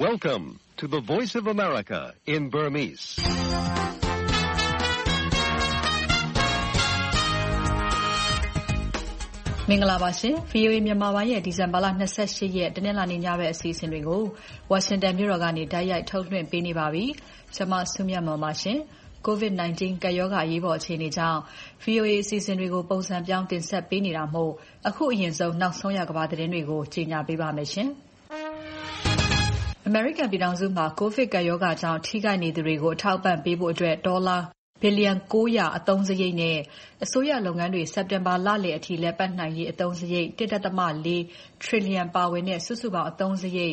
Welcome to the Voice of America in Burmese. ။မင်္ဂလာပါရှင်။ VOA မြန်မာပိုင်းရဲ့ဒီဇင်ဘာလ28ရက်တနင်္လာနေ့ညဘက်အစီအစဉ်တွေကိုဝါရှင်တန်မြို့တော်ကနေတိုက်ရိုက်ထုတ်လွှင့်ပေးနေပါပြီ။ကျွန်မဆုမြတ်မော်ပါရှင်။ COVID-19 ကပ်ရောဂါအရေးပေါ်အခြေအနေကြောင့် VOA အစီအစဉ်တွေကိုပုံစံပြောင်းတင်ဆက်ပေးနေတာမို့အခုအရင်ဆုံးနောက်ဆုံးရကမ္ဘာသတင်းတွေကိုကြေညာပေးပါမယ်ရှင်။အမေရိကန်ပြည်ထောင်စုမှာ COVID ကပ်ရောဂါကြောင့်ထိခိုက်နေသူတွေကိုအထောက်အပံ့ပေးဖို့အတွက်ဒေါ်လာဘီလီယံ900အသုံးစရိတ်နဲ့အစိုးရလုပ်ငန်းတွေစက်တင်ဘာလလယ်အထိလည်ပတ်နိုင်ရေးအသုံးစရိတ် 1.4 ထရီလီယံပါဝင်တဲ့စုစုပေါင်းအသုံးစရိတ်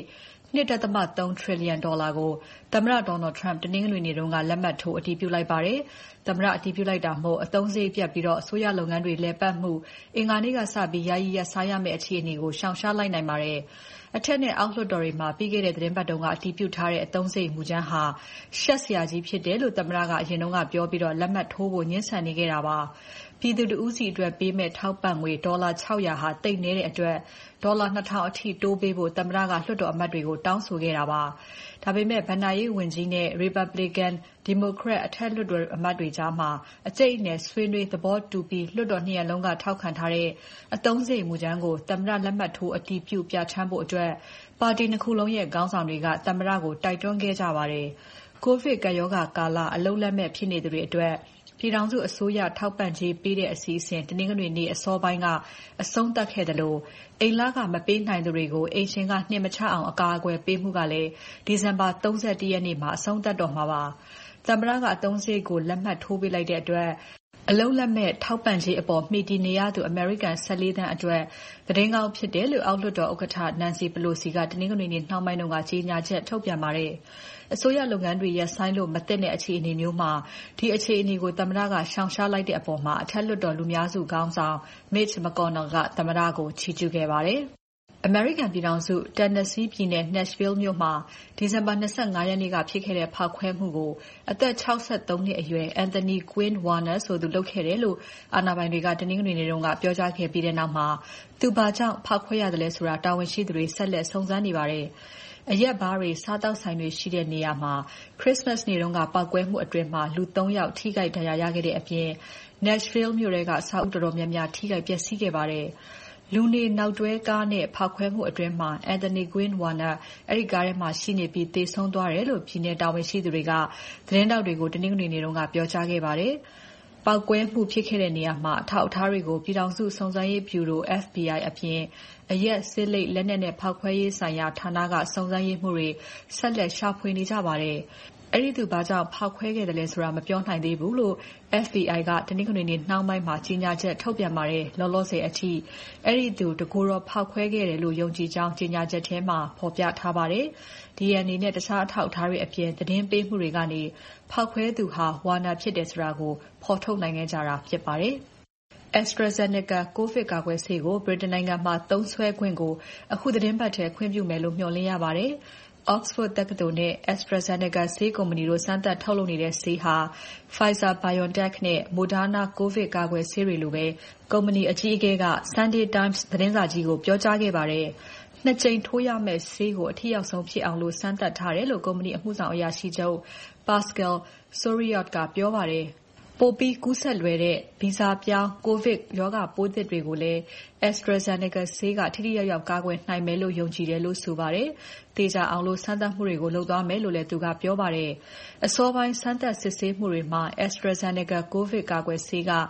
2.3 ထရီလီယံဒေါ်လာကိုသမ္မတ Donald Trump တနင်္ဂနွေနေ့ကလက်မှတ်ထိုးအတည်ပြုလိုက်ပါတယ်။သမ္မတအတည်ပြုလိုက်တာမို့အသုံးစရိတ်ပြတ်ပြီးအစိုးရလုပ်ငန်းတွေလည်ပတ်မှုအင်္ဂါနေ့ကစပြီးယာယီရပ်ဆိုင်းရမယ့်အခြေအနေကိုရှောင်ရှားလိုက်နိုင်ပါတယ်။အထက်နဲ့အောက်လွှတ်တော်တွေမှာပြီးခဲ့တဲ့သတင်းပတ်တုန်းကအတည်ပြုထားတဲ့အသုံးစရိတ်မူကြမ်းဟာရှက်စရာကြီးဖြစ်တယ်လို့သမ္မတကအရင်ကပြောပြီးလက်မှတ်ထိုးဖို့ငြင်းဆန်နေခဲ့တာပါ။ပြည်သူတဦးစီအတွက်ပေးမဲ့ထောက်ပံ့ငွေဒေါ်လာ600ဟာသိပ်နည်းတဲ့အတွက်ဒေါ်လာ2000အထိတိုးပေးဖို့သမ္မတကလွှတ်တော်အမတ်တွေကိုတောင်းဆိုခဲ့တာပါ။ဒါပေမဲ့ဘဏ္ဍာရေးဝန်ကြီးနဲ့ Republican, Democrat အထက်လွှတ်တော်အမတ်တွေကြားမှာအကျိတ်အနယ်ဆွေးနွေးသဘောတူပြီးလွှတ်တော်နှစ်ရပ်လုံးကထောက်ခံထားတဲ့အသုံးစရိတ်မူကြမ်းကိုသမ္မတလက်မှတ်ထိုးအတည်ပြုပြဋ္ဌာန်းဖို့အတွက်ပါတီနှစ်ခုလုံးရဲ့ခေါင်းဆောင်တွေကသမ္မတကိုတိုက်တွန်းခဲ့ကြပါတယ်။ ကိုဗစ်ကပ်ရောဂါကာလအလုပ်လက်မဲ့ဖြစ်နေသူတွေအတွက်ပြည်ထောင်စုအစိုးရထောက်ပံ့ကြေးပေးတဲ့အစီအစဉ်တနင်္ဂနွေနေ့အစောပိုင်းကအဆုံးသတ်ခဲ့သလိုအိမ်လခမပေးနိုင်သူတွေကိုအိမ်ရှင်ကနှင်မချအောင်အကာအကွယ်ပေးမှုကလည်းဒီဇင်ဘာ31ရက်နေ့မှာအဆုံးသတ်တော့မှာပါ။သမ္မတကအသုံးစရိတ်ကိုလက်မှတ်ထိုးပေးလိုက်တဲ့အတွက်အလုပ်လက်မဲ့ထောက်ပံ့ကြေးအပေါ်မှီတည်နေရသူအမေရိကန်14သန်းအတွက်သတင်းကောင်းဖြစ်တယ်လို့အောက်လွှတ်တော်ဥက္ကဋ္ဌ Nancy Pelosi ကတနင်္ဂနွေနေ့နှောင်းပိုင်းကကြေညာချက်ထုတ်ပြန်ပါတယ်။အစိုးရလုပ်ငန်းတွေရပ်ဆိုင်းလို့မသင့်တဲ့အခြေအနေမျိုးမှာဒီအခြေအနေကိုသမ္မတကရှောင်ရှားလိုက်တဲ့အပေါ်အထက်လွှတ်တော်လူများစုခေါင်းဆောင် Mitch McConnell ကသမ္မတကိုချီးကျူးခဲ့ပါတယ်။ အမေရိကန်ပြည်ထောင်စု Tennessee ပြည်နယ် Nashville မြို့မှာဒီဇင်ဘာ25ရက်နေ့ကဖြစ်ခဲ့တဲ့ဖောက်ခွဲမှုကိုအသက်63နှစ်အရွယ် Anthony Quinn Warner ဆိုသူလုပ်ခဲ့တယ်လို့အာဏာပိုင်တွေကတနင်္ဂနွေနေ့ကပြောကြားခဲ့ပြီးတဲ့နောက်သူဘာကြောင့်ဖောက်ခွဲရသလဲဆိုတာတာဝန်ရှိသူတွေဆက်လက်စုံစမ်းနေပါတယ်။အရက်ဘားတွေစားသောက်ဆိုင်တွေရှိတဲ့နေရာမှာခရစ္စမတ်နေ့တုန်းကပောက်ကွဲမှုအတွင်းလူ3ယောက်ထိခိုက်ဒဏ်ရာရခဲ့တဲ့အပြင် Nashville မြို့ထဲကအဆောက်အဦတော်တော်များများထိခိုက်ပျက်စီးခဲ့ပါတယ်။လူနေနောက်တွဲကားနဲ့ဖောက်ခွဲမှုအတွင်းAnthony Quinn Warner အဲဒီကားထဲမှာရှိနေပြီးသေဆုံးသွားတယ်လို့ပြည်နယ်တာဝန်ရှိသူတွေကသတင်းထောက်တွေကိုတနင်္ဂနွေနေ့ကပြောကြားခဲ့ပါတယ်။ပောက်ကွဲမှုဖြစ်ခဲ့တဲ့နေရာမှာအထောက်အထားတွေကိုပြည်ထောင်စုစုံစမ်းရေးဗျူရို FBI အပြင်အရက်ဆေးလိပ်လက်နက်နဲ့ဖောက်ခွဲရေးဆိုင်ရာဌာနကစုံစမ်းရေးမှူးတွေဆက်လက်ရှာဖွေနေကြပါတယ်။အဲဒီသူဘာကြောင့်ဖောက်ခွဲခဲ့တယ်လဲဆိုတာမပြောနိုင်သေးဘူးလို့ FBI ကတနင်္ဂနွေနေ့နှောင်းပိုင်းမှာကြေညာချက်ထုတ်ပြန်ပါတယ်။လောလောဆယ်အထိအဲဒီသူတကူတော့ဖောက်ခွဲခဲ့တယ်လို့ယုံကြည်ကြောင်းကြေညာချက်ထဲမှာဖော်ပြထားပါတယ်။ DNA နဲ့တခြားအထောက်အထားတွေအပြင်သတင်းပေးမှုတွေကနေဖောက်ခွဲသူဟာ Warner ဖြစ်တယ်ဆိုတာကိုဖော်ထုတ်နိုင်ခဲ့ကြတာဖြစ်ပါတယ်။ AstraZeneca ကိုဗစ်ကာကွယ်ဆေးကိုဗြိတိန်နိုင်ငံမှာသုံးစွဲခွင့်ကိုအခုသီတင်းပတ်ထဲခွင့်ပြုမယ်လို့မျှော်လင့်ရပါတယ်။ Oxford တက္ကသိုလ်နဲ့ AstraZeneca ဆေးကုမ္ပဏီတို့စမ်းသပ်ထုတ်လုပ်နေတဲ့ဆေးဟာ Pfizer-BioNTech နဲ့ Moderna ကိုဗစ်ကာကွယ်ဆေးတွေလိုပဲကုမ္ပဏီအကြီးအကဲက Sunday Times သတင်းစာကြီးကိုပြောကြားခဲ့ပါတယ်။2 ကြိမ်ထိုးရမယ့်ဆေးကိုအထိရောက်ဆုံးဖြစ်အောင်စမ်းသပ်ထားတယ်လို့ကုမ္ပဏီအမှုဆောင်အရာရှိချုပ် Pascal Soriot ကပြောပါတယ်။ပိုပြီးကူးစက်လွယ်တဲ့ဗီဇပြောင်းကိုဗစ်ရောဂါပိုးသစ်တွေကိုလည်း AstraZeneca ဆေးကထိထိရောက်ရောက်ကာကွယ်နိုင်မယ်လို့ယုံကြည်တယ်လို့ဆိုပါတယ်။သေချာအောင်စမ်းသပ်မှုတွေကိုလုပ်သွားမယ်လို့လည်းသူကပြောပါတယ်။အစောပိုင်းစမ်းသပ်စစ်ဆေးမှုတွေမှာ AstraZeneca ကိုဗစ်ကာကွယ်ဆေးက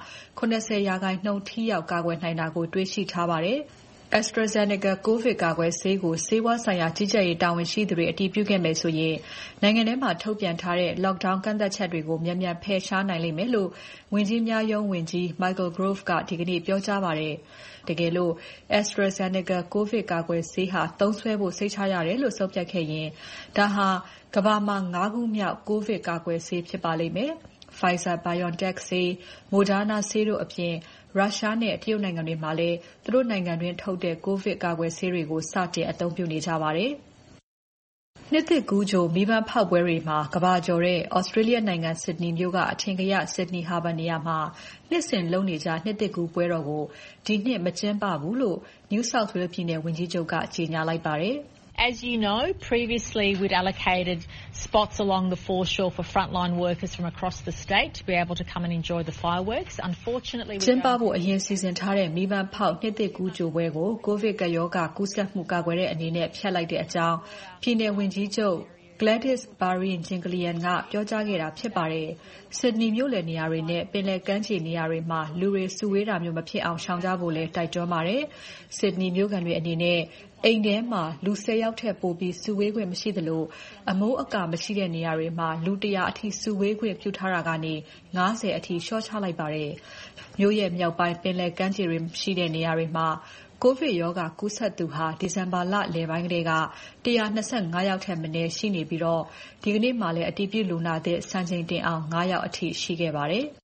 70% ထိရောက်ကာကွယ်နိုင်တာကိုတွေ့ရှိထားပါတယ်။ AstraZeneca ကိုဗစ်ကာကွယ်ဆေးကိုဆေးဝါးဆိုင်ရာကြီးကြပ်ရေးတာဝန်ရှိသူတွေအတည်ပြုခဲ့မယ်ဆိုရင်နိုင်ငံထဲမှာထုတ်ပြန်ထားတဲ့ lockdown ကန့်သတ်ချက်တွေကိုမြန်မြန်ဖယ်ရှားနိုင်လိမ့်မယ်လို့ဝန်ကြီးများရုံးဝန်ကြီး Michael Gove ကဒီကနေ့ပြောကြားပါတယ်။တကယ်လို့ AstraZeneca ကိုဗစ်ကာကွယ်ဆေးဟာသုံးစွဲဖို့စိတ်ချရတယ်လို့ဆုံးဖြတ်ခဲ့ရင်ဒါဟာကမ္ဘာမှာ5ခုမြောက်ကိုဗစ်ကာကွယ်ဆေးဖြစ်ပါလိမ့်မယ်။ Pfizer-BioNTech ဆေး၊ Moderna ဆေးတို့အပြင်ရုရှားနဲ့တရုတ်နိုင်ငံတွေမှာလည်းသူတို့နိုင်ငံတွင်းထုတ်တဲ့ကိုဗစ်ကာကွယ်ဆေးတွေကိုစတင်အသုံးပြုနေကြပါတယ်။နှစ်သစ်ကူးကြိုမီးပန်းဖောက်ပွဲတွေမှာကမ္ဘာကျော်တဲ့ Australia နိုင်ငံ Sydney မြို့ကအထင်ကရ Sydney Harbour နေရာမှာနှစ်စဉ်လုပ်နေကြနှစ်သစ်ကူးပွဲတော်ကိုဒီနှစ်မကျင်းပဘူးလို့ New South Wales ပြည်နယ်ဝန်ကြီးချုပ်ကကြေညာလိုက်ပါတယ်။ As you know, previously we'd allocated spots along the foreshore for frontline workers from across the state to be able to come and enjoy the fireworks. Unfortunately, ကျင်းပဖို့အရင်စီစဉ်ထားတဲ့မီးပန်းဖောက်နှစ်သစ်ကူးကြိုပွဲကိုကိုဗစ်ကပ်ရောဂါကူးစက်မှုကာကွယ်တဲ့အနေနဲ့ဖျက်လိုက်တဲ့အကြောင်းပြည်내ဝန်ကြီးချုပ် Gladys Berejiklian ကပြောကြားခဲ့တာဖြစ်ပါတယ်။ Sydney မြို့လယ်နေရာတွေနဲ့ပင်လယ်ကမ်းခြေနေရာတွေမှာလူတွေစုဝေးတာမျိုးမဖြစ်အောင်ရှောင်ကြဖို့လည်းတိုက်တွန်းပါတယ်။ Sydney မြို့ခံတွေအနေနဲ့အိမ်ထဲမှာလူ10ယောက်ထက်ပိုပြီးစုဝေးခွင့်မရှိသလိုအမိုးအကာမရှိတဲ့နေရာတွေမှာလူ100အထိစုဝေးခွင့်ပြုထားတာကနေ90အထိလျှော့ချလိုက်ပါတယ်။မြို့ရဲ့မြောက်ပိုင်းပင်လယ်ကမ်းခြေတွေရှိတဲ့နေရာတွေမှာကိုဗစ်ရောဂါကူးစက်သူဟာဒီဇင်ဘာလလယ်ပိုင်းကတည်းက125ယောက်ထက်မနည်းရှိနေပြီးဒီကနေ့မှလည်းအတည်ပြုလူနာသစ်စံချိန်တင်အောင်9ယောက်အထိရှိခဲ့ပါတယ်။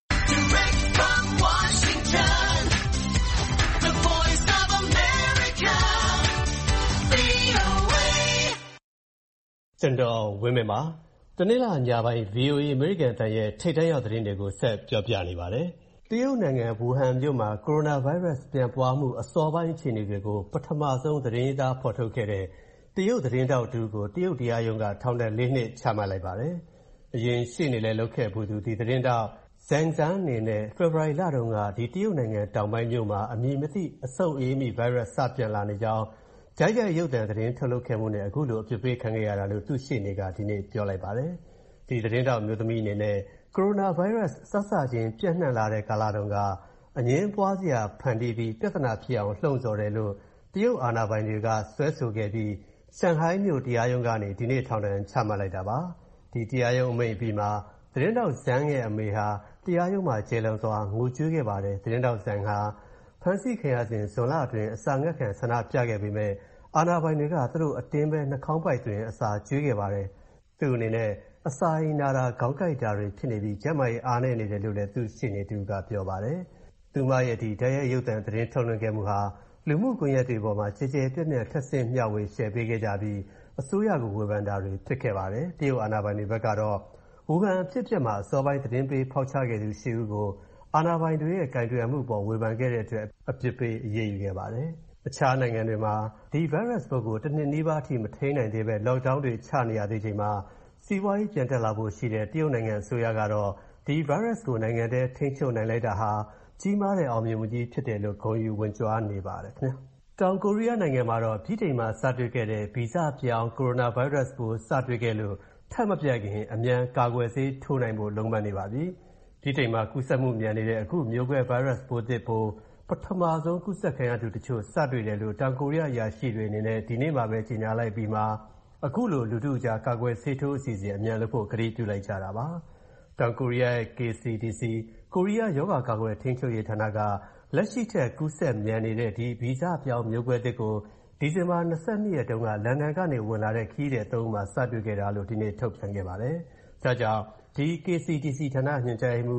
ကျွန်တော်ဝင်းမင်းပါတနေ့လာညပိုင်း VOA အမေရိကန်တန်ရဲ့ထိပ်တန်းရောက်သတင်းတွေကိုဆက်ပြောပြနေပါတယ်တရုတ်နိုင်ငံဝူဟန်မြို့မှာကိုရိုနာဗိုင်းရပ်စ်ပြန်ပွားမှုအစောပိုင်းအခြေအနေတွေကိုပထမဆုံးသတင်းသားဖော်ထုတ်ခဲ့တဲ့တရုတ်သတင်းတောက်တူကိုတရုတ်တရားရုံးကထောင်ဒဏ်4နှစ်ချမှတ်လိုက်ပါတယ်အရင်ရှေ့နေလဲလုပ်ခဲ့ဘူးသူဒီသတင်းတောက်ဇန်ဇန်နေနဲ့ဖေဖော်ဝါရီလတုန်းကဒီတရုတ်နိုင်ငံတောင်ပိုင်းမြို့မှာအမည်မသိအဆုတ်အေးမိဗိုင်းရပ်စ်စပြန်လာနေကြောင်းဂျိုက်ရုပ်သံသတင်းထုတ်လုပ်ခဲ့မှုနဲ့အခုလိုအပြစ်ပေးခံခဲ့ရတာလို့သူ့ရှေ့နေကဒီနေ့ပြောလိုက်ပါတယ်ဒီသတင်းတောက်မျိုးသမီးအနေနဲ့ကိုရိုနာဗိုင်းရပ်စ်စချင်းပြန့်နှံ့လာတဲ့ကာလတုန်းကအငင်းပွားစရာဖန်တီးပြီးပြဿနာဖြစ်အောင်လှုံ့ဆော်တယ်လို့တရုတ်အာဏာပိုင်တွေကဆွဲဆိုခဲ့ပြီးရှန်ဟိုင်းမြို့တရားရုံးကနေဒီနေ့ထောင်ဒဏ်ချမှတ်လိုက်တာပါဒီတရားရုံးအမိန့်အပြီးမှာသတင်းတောက်ဇန်ရဲ့အမေဟာတရားရုံးမှာကျေလုံစွာငိုကြွေးခဲ့ပါတယ်သတင်းတောက်ဇန်ဟာဖမ်းဆီးခံရစဉ်ဇွန်လအတွင်းအစာငတ်ခံဆန္ဒပြခဲ့ပြီးမဲ့အာဏာပိုင်တွေကသူတို့အတင်းပဲနှာခေါင်းပိုက်တွင်အစာကျွေးခဲ့ပါတယ်သူ့အနေနဲ့အစာအိမ်နာတာခေါင်းကိုက်တာတွေဖြစ်နေပြီးကျန်းမာရေးအားနည်းနေတယ်လို့လည်းသူ့ရှေ့နေတူကပြောပါတယ်သူမရဲ့ဒီတရားရုပ်သံသတင်းထုတ်လွှင့်ခဲ့မှုဟာလူမှုကွန်ရက်တွေပေါ်မှာကြေကြေပြန့်ပြန့်ထပ်ဆင့်မျှဝေရှယ်ပေးခဲ့ကြပြီးအစိုးရကိုဝေဖန်တာတွေဖြစ်ခဲ့ပါတယ်တရုတ်အာဏာပိုင်တွေဘက်ကတော့ဝူဟန်ဖြစ်ပျက်မှာအစောပိုင်းသတင်းပေးဖောက်ချခဲ့သူရှိဦးကိုအာဏာပိုင်တွေရဲ့ကင်တွယ်မှုပေါ်ဝေဖန်ခဲ့တဲ့အတွက်အပြစ်ပေးအရေးယူခဲ့ပါတယ်အခြားနိုင်ငံတွေမှာဒီဗိုင်းရပ်စ်ပိုးကိုတစ်နှစ်နီးပါးအထိမထိန်းနိုင်သေးပဲ lockdown တွေချနေရသေးချိန်မှာစီးပွားရေးပြန်တက်လာဖို့ရှိတဲ့တရုတ်နိုင်ငံအစိုးရကတော့ဒီဗိုင်းရပ်စ်ကိုနိုင်ငံထဲထိန်းချုပ်နိုင်လိုက်တာဟာကြီးမားတဲ့အောင်မြင်မှုကြီးဖြစ်တယ်လို့ဂုဏ်ယူဝန်ကြွားနေပါတယ်ခင်ဗျာတောင်ကိုရီးယားနိုင်ငံမှာတော့ဗြိတိန်မှာစတွေ့ခဲ့တဲ့ဗီဇပြောင်းကိုရိုနာဗိုင်းရပ်စ်ပိုးစတွေ့ခဲ့လို့ထပ်မပြတ်ခင်အမြန်ကာကွယ်ဆေးထိုးနိုင်ဖို့လုံးပန်းနေပါပြီဗြိတိန်မှာကူးစက်မှုမြန်နေတဲ့အခုမျိုးကွဲဗိုင်းရပ်စ်ပိုးသစ်ပိုးပထမဆုံးကူးစက်ခံရသူတချို့စတွေ့တယ်လို့တောင်ကိုရီးယားအရာရှိတွေအနေနဲ့ဒီနေ့မှာပဲကြေညာလိုက်ပြီးမှအခုလိုလူထုကြားကာကွယ်ဆေးထိုးအစီအစဉ်အမြန်လုပ်ဖို့ကတိပြုလိုက်ကြတာပါတောင်ကိုရီးယားရဲ့ KCDC ကိုရီးယားရောဂါကာကွယ်ထိန်းချုပ်ရေးဌာနကလက်ရှိထက်ကူးစက်မြန်နေတဲ့ဒီဗီဇပြောင်းမျိုးကွဲသစ်ကိုဒီဇင်ဘာ22ရက်တုန်းကလန်ဒန်ကနေဝင်လာတဲ့ခရီးသည်3ဦးမှာစတွေ့ခဲ့တာလို့ဒီနေ့ထုတ်ပြန်ခဲ့ပါတယ်ဒါကြောင့်ဒီ KCDC ဌာနညွှန်ကြားရေးမှူး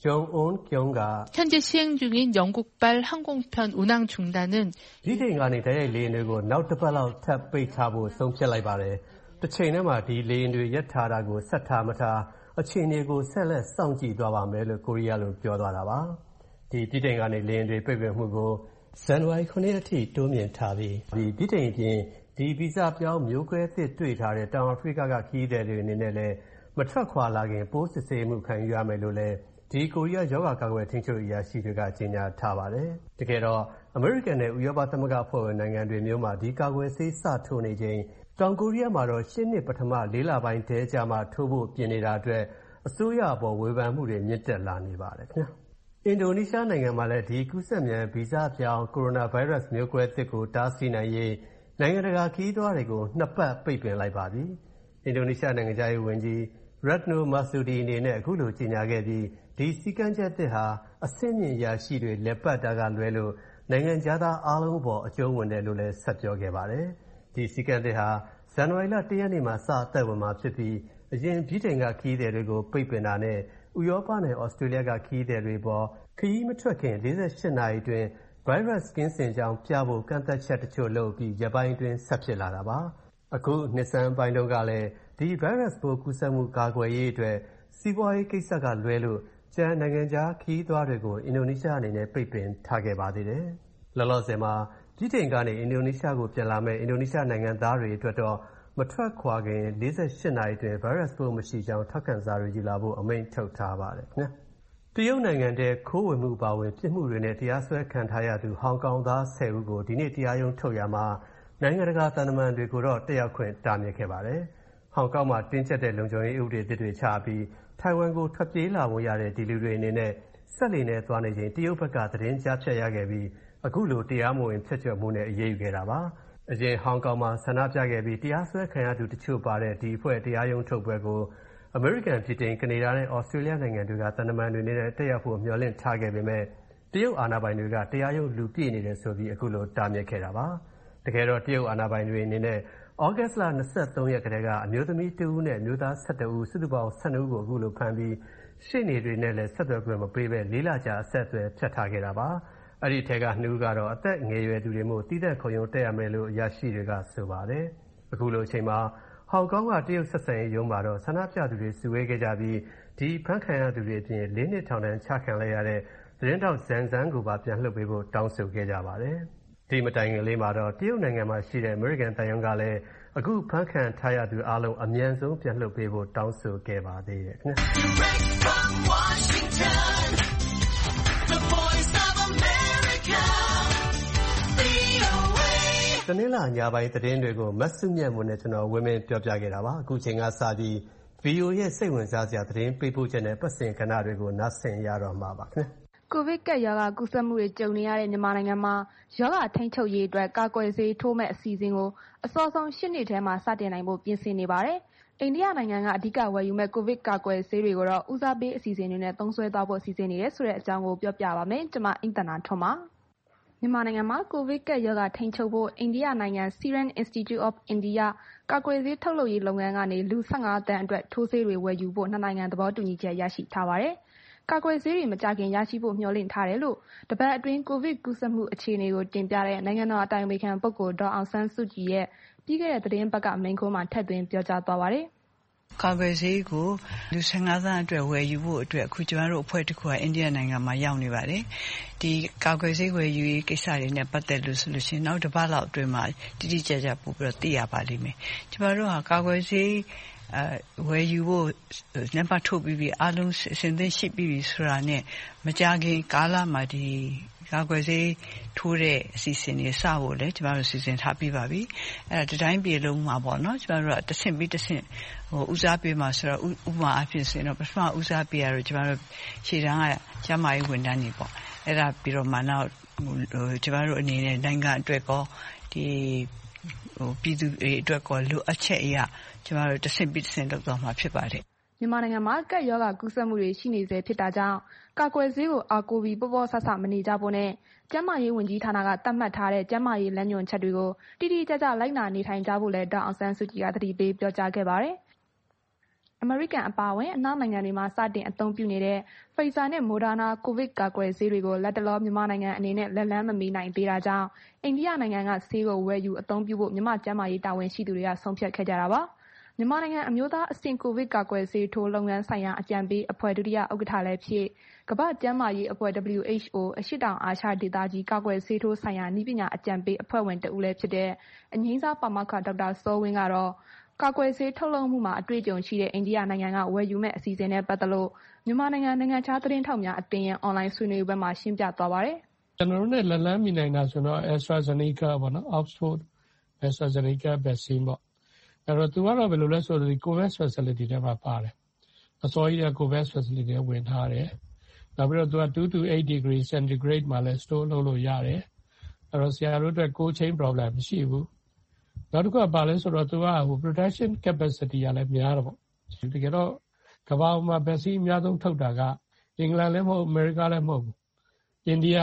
정온경가 현재 시행 중인 영국발 항공편 운항 중단은 ဗြိတိန်ကနေတိုက်ရိုက်လေယာဉ်တွေကိုနောက်တစ်ပတ်လောက်ထပ်ပိတ်ထားဖို့ဆုံးဖြတ်လိုက်ပါတယ်။တစ်ချိန်တည်းမှာဒီလေယာဉ်တွေရပ်ထားတာကိုဆက်ထားမထားအခြေအနေကိုဆက်လက်စောင့်ကြည့်သွားပါမယ်လို့ကိုရီးယားလိုပြောသွားတာပါ။ဒီဗြိတိန်ကနေလေယာဉ်တွေပိတ်ပင်မှုကိုဇန်နဝါရီ9ရက်အထိတိုးမြှင့်ထားပြီးဒီဗြိတိန်အပြင်ဒီဗီဇပြောင်းမျိုးကွဲသစ်တွေ့ထားတဲ့တောင်အာဖရိကကခရီးသည်တွေအနေနဲ့လည်းမထွက်ခွာလာခင်ပိုးစစ်ဆေးမှုခံယူရမယ်လို့လည်းဒီကိုရီးယားရောဂါကာကွယ်ထိန်းချုပ်ရေးအရာရှိတွေကကြေညာထားပါတယ်။တကယ်တော့အမေရိကန်နဲ့ဥရောပသမဂ္ဂအဖွဲ့ဝင်နိုင်ငံတွေမျိုးမှာဒီကာကွယ်ဆေးစထိုးနေချိန်တောင်ကိုရီးယားမှာတော့ရှင်းနှစ်ပထမ၄လပိုင်းတည်းကြာမှထိုးဖို့ပြင်နေတာအတွက်အစိုးရအပေါ်ဝေဖန်မှုတွေမြင့်တက်လာနေပါတယ်ခင်ဗျာ။အင်ဒိုနီးရှားနိုင်ငံမှာလည်းဒီကူးစက်မြန်ဗီဇပြောင်းကိုရိုနာဗိုင်းရပ်စ်မျိုးကွဲသစ်ကိုတားဆီးနိုင်ရေးနိုင်ငံတကာခရီးသွားတွေကိုနှစ်ပတ်ပိတ်ပင်လိုက်ပါပြီ။အင်ဒိုနီးရှားနိုင်ငံသားရေးဝန်ကြီးRetno Marsudi အနေနဲ့အခုလိုကြေညာခဲ့ပြီးဒီစည်းကမ်းချက်သစ်ဟာအဆင့်မြင့်ရာရှိတွေလက်ပတ်တာကလွဲလို့နိုင်ငံသားအားလုံးပေါ်အကျုံးဝင်တယ်လို့လည်းဆက်ပြောခဲ့ပါတယ်။ဒီစည်းကမ်းသစ်ဟာဇန်နဝါရီလ1ရက်နေ့မှာစအသက်ဝင်မှာဖြစ်ပြီးအရင်ဗြိတိန်ကခရီးသည်တွေကိုပိတ်ပင်တာနဲ့ဥရောပနဲ့ဩစတြေးလျကခရီးသည်တွေပေါ်ခရီးမထွက်ခင်48နာရီအတွင်းဗိုင်းရပ်စ်ကင်းစင်ကြောင်းပြဖို့ကန့်သတ်ချက်တချို့လုပ်ပြီးရက်ပိုင်းအတွင်းဆက်ဖြစ်လာတာပါ။အခုနှစ်ဆန်းပိုင်းတုန်းကလည်းဒီဗိုင်းရပ်စ်ပိုးကူးစက်မှုကာကွယ်ရေးအတွက်စီးပွားရေးကိစ္စကလွဲလို့ကျန်နိုင်ငံခြားခရီးသွားတွေကိုအင်ဒိုနီးရှားအနေနဲ့ပိတ်ပင်ထားခဲ့ပါသေးတယ်။လောလောဆယ်မှာဗြိတိန်ကနေအင်ဒိုနီးရှားကိုပြန်လာမဲ့အင်ဒိုနီးရှားနိုင်ငံသားတွေအတွက်တော့မထွက်ခွာခင်48နာရီအတွင်း virus ပိုးမရှိကြောင်းထောက်ခံစာတွေယူလာဖို့အမိန့်ထုတ်ထားပါတယ်ခင်ဗျာတရုတ်နိုင်ငံထဲခိုးဝင်မှုပါဝင်ပြစ်မှုတွေနဲ့တရားစွဲခံထားရသူဟောင်ကောင်သား10ဦးကိုဒီနေ့တရားရုံးထုတ်ရမှာနိုင်ငံတကာသံတမန်တွေကိုတော့တက်ရောက်ခွင့်တားမြစ်ခဲ့ပါတယ်ဟောင်ကောင်မှာတင်းကျပ်တဲ့လုံခြုံရေးဥပဒေအသစ်တွေချပြီးထိုင်ဝမ်ကိုထွက်ပြေးလာဝင်ရတဲ့ဒီလူတွေအနေနဲ့ဆက်လီနဲ့သွားနေချိန်တရုတ်ဘက်ကသတင်းကြားဖြတ်ရခဲ့ပြီးအခုလိုတရားမဝင်ဖြစ်ကျော်မှုနဲ့အရေးယူခဲ့တာပါအရင်ဟောင်ကောင်မှာဆန္ဒပြခဲ့ပြီးတရားစွဲခံရသူတချို့ပါတဲ့ဒီအဖွဲ့တရားရုံးထုတ်ပွဲကိုအမေရိကန်ပြည်တိုင်ကနေဒါနဲ့ဩစတြေးလျနိုင်ငံတွေကသံတမန်တွေနဲ့တက်ရောက်ဖို့မျှော်လင့်ထားခဲ့ပေမဲ့တရုတ်အာဏာပိုင်တွေကတရားရုံးလူပြည့်နေတယ်ဆိုပြီးအခုလိုတားမြစ်ခဲ့တာပါတကယ်တော့တရုတ်အာဏာပိုင်တွေအနေနဲ့ဩဂတ်စ်လ23ရက်ကတည်းကအမျိုးသမီး2ဦးနဲ့အမျိုးသား12ဦးစုစုပေါင်း12ဦးကိုအခုလိုဖမ်းပြီးရှေ့နေတွေနဲ့လည်းဆက်သွယ်ခွင့်မပေးဘဲ၄လကြာအဆက်အသွယ်ဖြတ်ထားခဲ့တာပါအဲ့ဒီထဲက2ဦးကတော့အသက်ငယ်ရွယ်သူတွေမို့တီးသက်ခုံရုံးတက်ရမယ်လို့အရာရှိတွေကဆိုပါတယ်အခုလိုအချိန်မှာဟောင်ကောင်ကတရုတ်ဆက်ဆံရေးရုံးမှာတော့ဆန္ဒပြသူတွေစုဝေးခဲ့ကြပြီးဒီဖမ်းခံရသူတွေအပြင်4နှစ်ထောင်ဒဏ်ချခံလိုက်ရတဲ့သတင်းတောက်ဇန်ဇန်ကိုပါပြန်လွှတ်ပေးဖို့တောင်းဆိုခဲ့ကြပါတယ်ဒီမတိုင်ခင်လေးမှာတော့တရုတ်နိုင်ငံမှာရှိတဲ့အမေရိကန်တိုင်းရုံးကလည်းအခုဖမ်းခံထားရသူအားလုံးအမြန်ဆုံးပြန်လွှတ်ပေးဖို့တောင်းဆိုခဲ့ပါသေးတယ်ခင်ဗျာတနင်္လာညပိုင်းသတင်းတွေကိုမတ်စုမြတ်မွန်နဲ့ကျွန်တော်ဝင်းမင်းပြောပြခဲ့တာပါအခုချိန်ကစပြီး VOA ရဲ့စိတ်ဝင်စားစရာသတင်းပေးပို့ချက်နဲ့ပတ်စင်ကဏ္ဍတွေကိုနားဆင်ရတော့မှာပါခင်ဗျာကိုဗစ်ကပ်ရောဂါကူးစက်မှုတွေကြုံနေရတဲ့မြန်မာနိုင်ငံမှာရောဂါထိန်းချုပ်ရေးအတွက်ကာကွယ်ဆေးထိုးမဲ့အစီအစဉ်ကိုအစောဆုံး8နှစ်ထဲမှာစတင်နိုင်ဖို့ပြင်ဆင်နေပါတယ်။အိန္ဒိယနိုင်ငံကအဓိကဝယ်ယူမဲ့ကိုဗစ်ကာကွယ်ဆေးတွေကိုတော့ဦးစားပေးအစီအစဉ်တွေနဲ့သုံးစွဲသွားဖို့စီစဉ်နေတယ်ဆိုတဲ့အကြောင်းကိုပြောပြပါမယ်။ကျွန်မအိမ့်တနာထွန်းပါ။မြန်မာနိုင်ငံမှာကိုဗစ်ကပ်ရောဂါထိန်းချုပ်ဖို့အိန္ဒိယနိုင်ငံ Serum Institute of India ကာကွယ်ဆေးထုတ်လုပ်ရေးလုပ်ငန်းကနေလူ15တန်းအတွက်ထိုးဆေးတွေဝယ်ယူဖို့နှစ်နိုင်ငံသဘောတူညီချက်ရရှိထားပါတယ်။ကာကွယ်ဆေးတွေမကြခင်ရရှိဖို့မျှော်လင့်ထားတယ်လို့တပတ်အတွင်းကိုဗစ်ကူးစက်မှုအခြေအနေကိုတင်ပြတဲ့နိုင်ငံတော်အတိုင်ပင်ခံပုဂ္ဂိုလ်ဒေါ်အောင်ဆန်းစုကြည်ရဲ့ပြီးခဲ့တဲ့သတင်းပတ်ကမိန့်ခွန်းမှာထည့်သွင်းပြောကြားသွားပါတယ်။ကာကွယ်ဆေးကိုလူ15သန်းအတွက်ဝယ်ယူဖို့အတွက်အခုကျွန်တော်တို့အဖွဲ့တစ်ခုကအိန္ဒိယနိုင်ငံမှာရောက်နေပါတယ်။ဒီကာကွယ်ဆေးဝယ်ယူရေးကိစ္စတွေနဲ့ပတ်သက်လို့ဆိုလို့ရှိရင်နောက်တစ်ပတ်လောက်အတွင်းမှာတိတိကျကျပို့ပြီးတော့သိရပါလိမ့်မယ်။ကျွန်တော်တို့ဟာကာကွယ်ဆေးဝယ်ယူဖို့နံပါတ်ထုတ်ပြီးအားလုံးအစဉ်သင့်ရှိပြီဆိုတာနဲ့မကြခင်ကာလမှာဒီကာကွယ်ဆေးထိုးတဲ့အစီအစဉ်တွေစဖို့လဲကျွန်တော်တို့စီစဉ်ထားပြီးပါပြီအဲ့ဒါတိုင်းပြည်လုံးမှာပေါ့နော်ကျွန်တော်တို့ကတစ်ဆင့်ပြီးတစ်ဆင့်ဦးစားပေးမှာဆိုတော့ဥပမာအဖြစ်ဆိုရင်တော့ပထမဦးစားပေးရတော့ကျွန်တော်တို့ရှေ့တန်းကကျန်းမာရေးဝန်ထမ်းတွေပေါ့အဲ့ဒါပြီးတော့မှနောက်ကျွန်တော်တို့အနေနဲ့နိုင်ငံအတွက်ကောဒီပြည်သူတွေအတွက်ကောလိုအပ်ချက်အရာကျွန်တော်တို့တစ်ဆင့်ပြီးတစ်ဆင့်လုပ်သွားမှာဖြစ်ပါတယ်မြန်မာနိုင်ငံမှာကပ်ရောဂါကူးစက်မှုတွေရှိနေစေဖြစ်တာကြောင့်ကာကွယ်ဆေးကိုအားကိုးပြီးပေါ့ဆဆမနေကြဖို့နဲ့ကျန်းမာရေးဝန်ကြီးဌာနကသတ်မှတ်ထားတဲ့ကျန်းမာရေးလမ်းညွှန်ချက်တွေကိုတိတိကျကျလိုက်နာနေထိုင်ကြဖို့လည်းဒေါက်အောင်ဆန်းစုကြည်ကသတိပေးပြောကြားခဲ့ပါတယ်။အမေရိကန်အပါအဝင်အနောက်နိုင်ငံတွေမှာစတင်အသုံးပြုနေတဲ့ Pfizer နဲ့ Moderna ကိုဗစ်ကာကွယ်ဆေးတွေကိုလက်တလောမြန်မာနိုင်ငံအနေနဲ့လက်လန်းမမီနိုင်သေးတာကြောင့်အိန္ဒိယနိုင်ငံကဆေးကိုဝယ်ယူအသုံးပြုဖို့မြန်မာကျန်းမာရေးတာဝန်ရှိသူတွေကဆုံးဖြတ်ခဲ့ကြတာပါ။မြန်မာနိုင်ငံအမျိုးသားအဆင့်ကိုဗစ်ကာကွယ်ဆေးထိုးလုပ်ငန်းဆိုင်ရာအကြံပေးအဖွဲ့ဒုတိယဥက္ကဋ္ဌလည်းဖြစ်ကမ္ဘာ့ကျန်းမာရေးအဖွဲ့ WHO အရှေ့တောင်အာရှဒေသကြီးကာကွယ်ဆေးထိုးဆိုင်ရာနည်းပညာအကြံပေးအဖွဲ့ဝင်တဦးလည်းဖြစ်တဲ့အငြိမ်းစားပါမောက္ခဒေါက်တာစောဝင်းကတော့ကာကွယ်ဆေးထုတ်လုပ်မှုမှာအတွေ့အကြုံရှိတဲ့အိန္ဒိယနိုင်ငံကဝယ်ယူမဲ့အစီအစဉ်နဲ့ပတ်သက်လို့မြန်မာနိုင်ငံနိုင်ငံခြားသတင်းထောက်များအသင်းရဲ့အွန်လိုင်းဆွေးနွေးပွဲမှာရှင်းပြသွားပါတယ်။ကျွန်တော်တို့နဲ့လက်လန်းမိနိုင်တာဆိုတော့ AstraZeneca ပေါ့နော် Oxford AstraZeneca vaccine ပေါ့အဲ့တော့သူကတော့ဘယ်လိုလဲဆိုတော့ဒီ COVAX facility ထဲမှာပါတယ်အစောကြီးက COVAX facility ထဲဝင်ထားတယ်နောက်ပြီးတော့သူက2 to 8 degree centigrade မှာလည်း store လုပ်လို့ရတယ်အဲ့တော့ဆရာတို့အတွက် cold chain problem မရှိဘူးနောက်တစ်ခုကဘာလဲဆိုတော့သူကproduction capacity ကလည်းများတယ်ပေါ့တကယ်တော့ကမ္ဘာမှာ vaccine အများဆုံးထုတ်တာကအင်္ဂလန်လည်းမဟုတ်အမေရိကလည်းမဟုတ်ဘူး India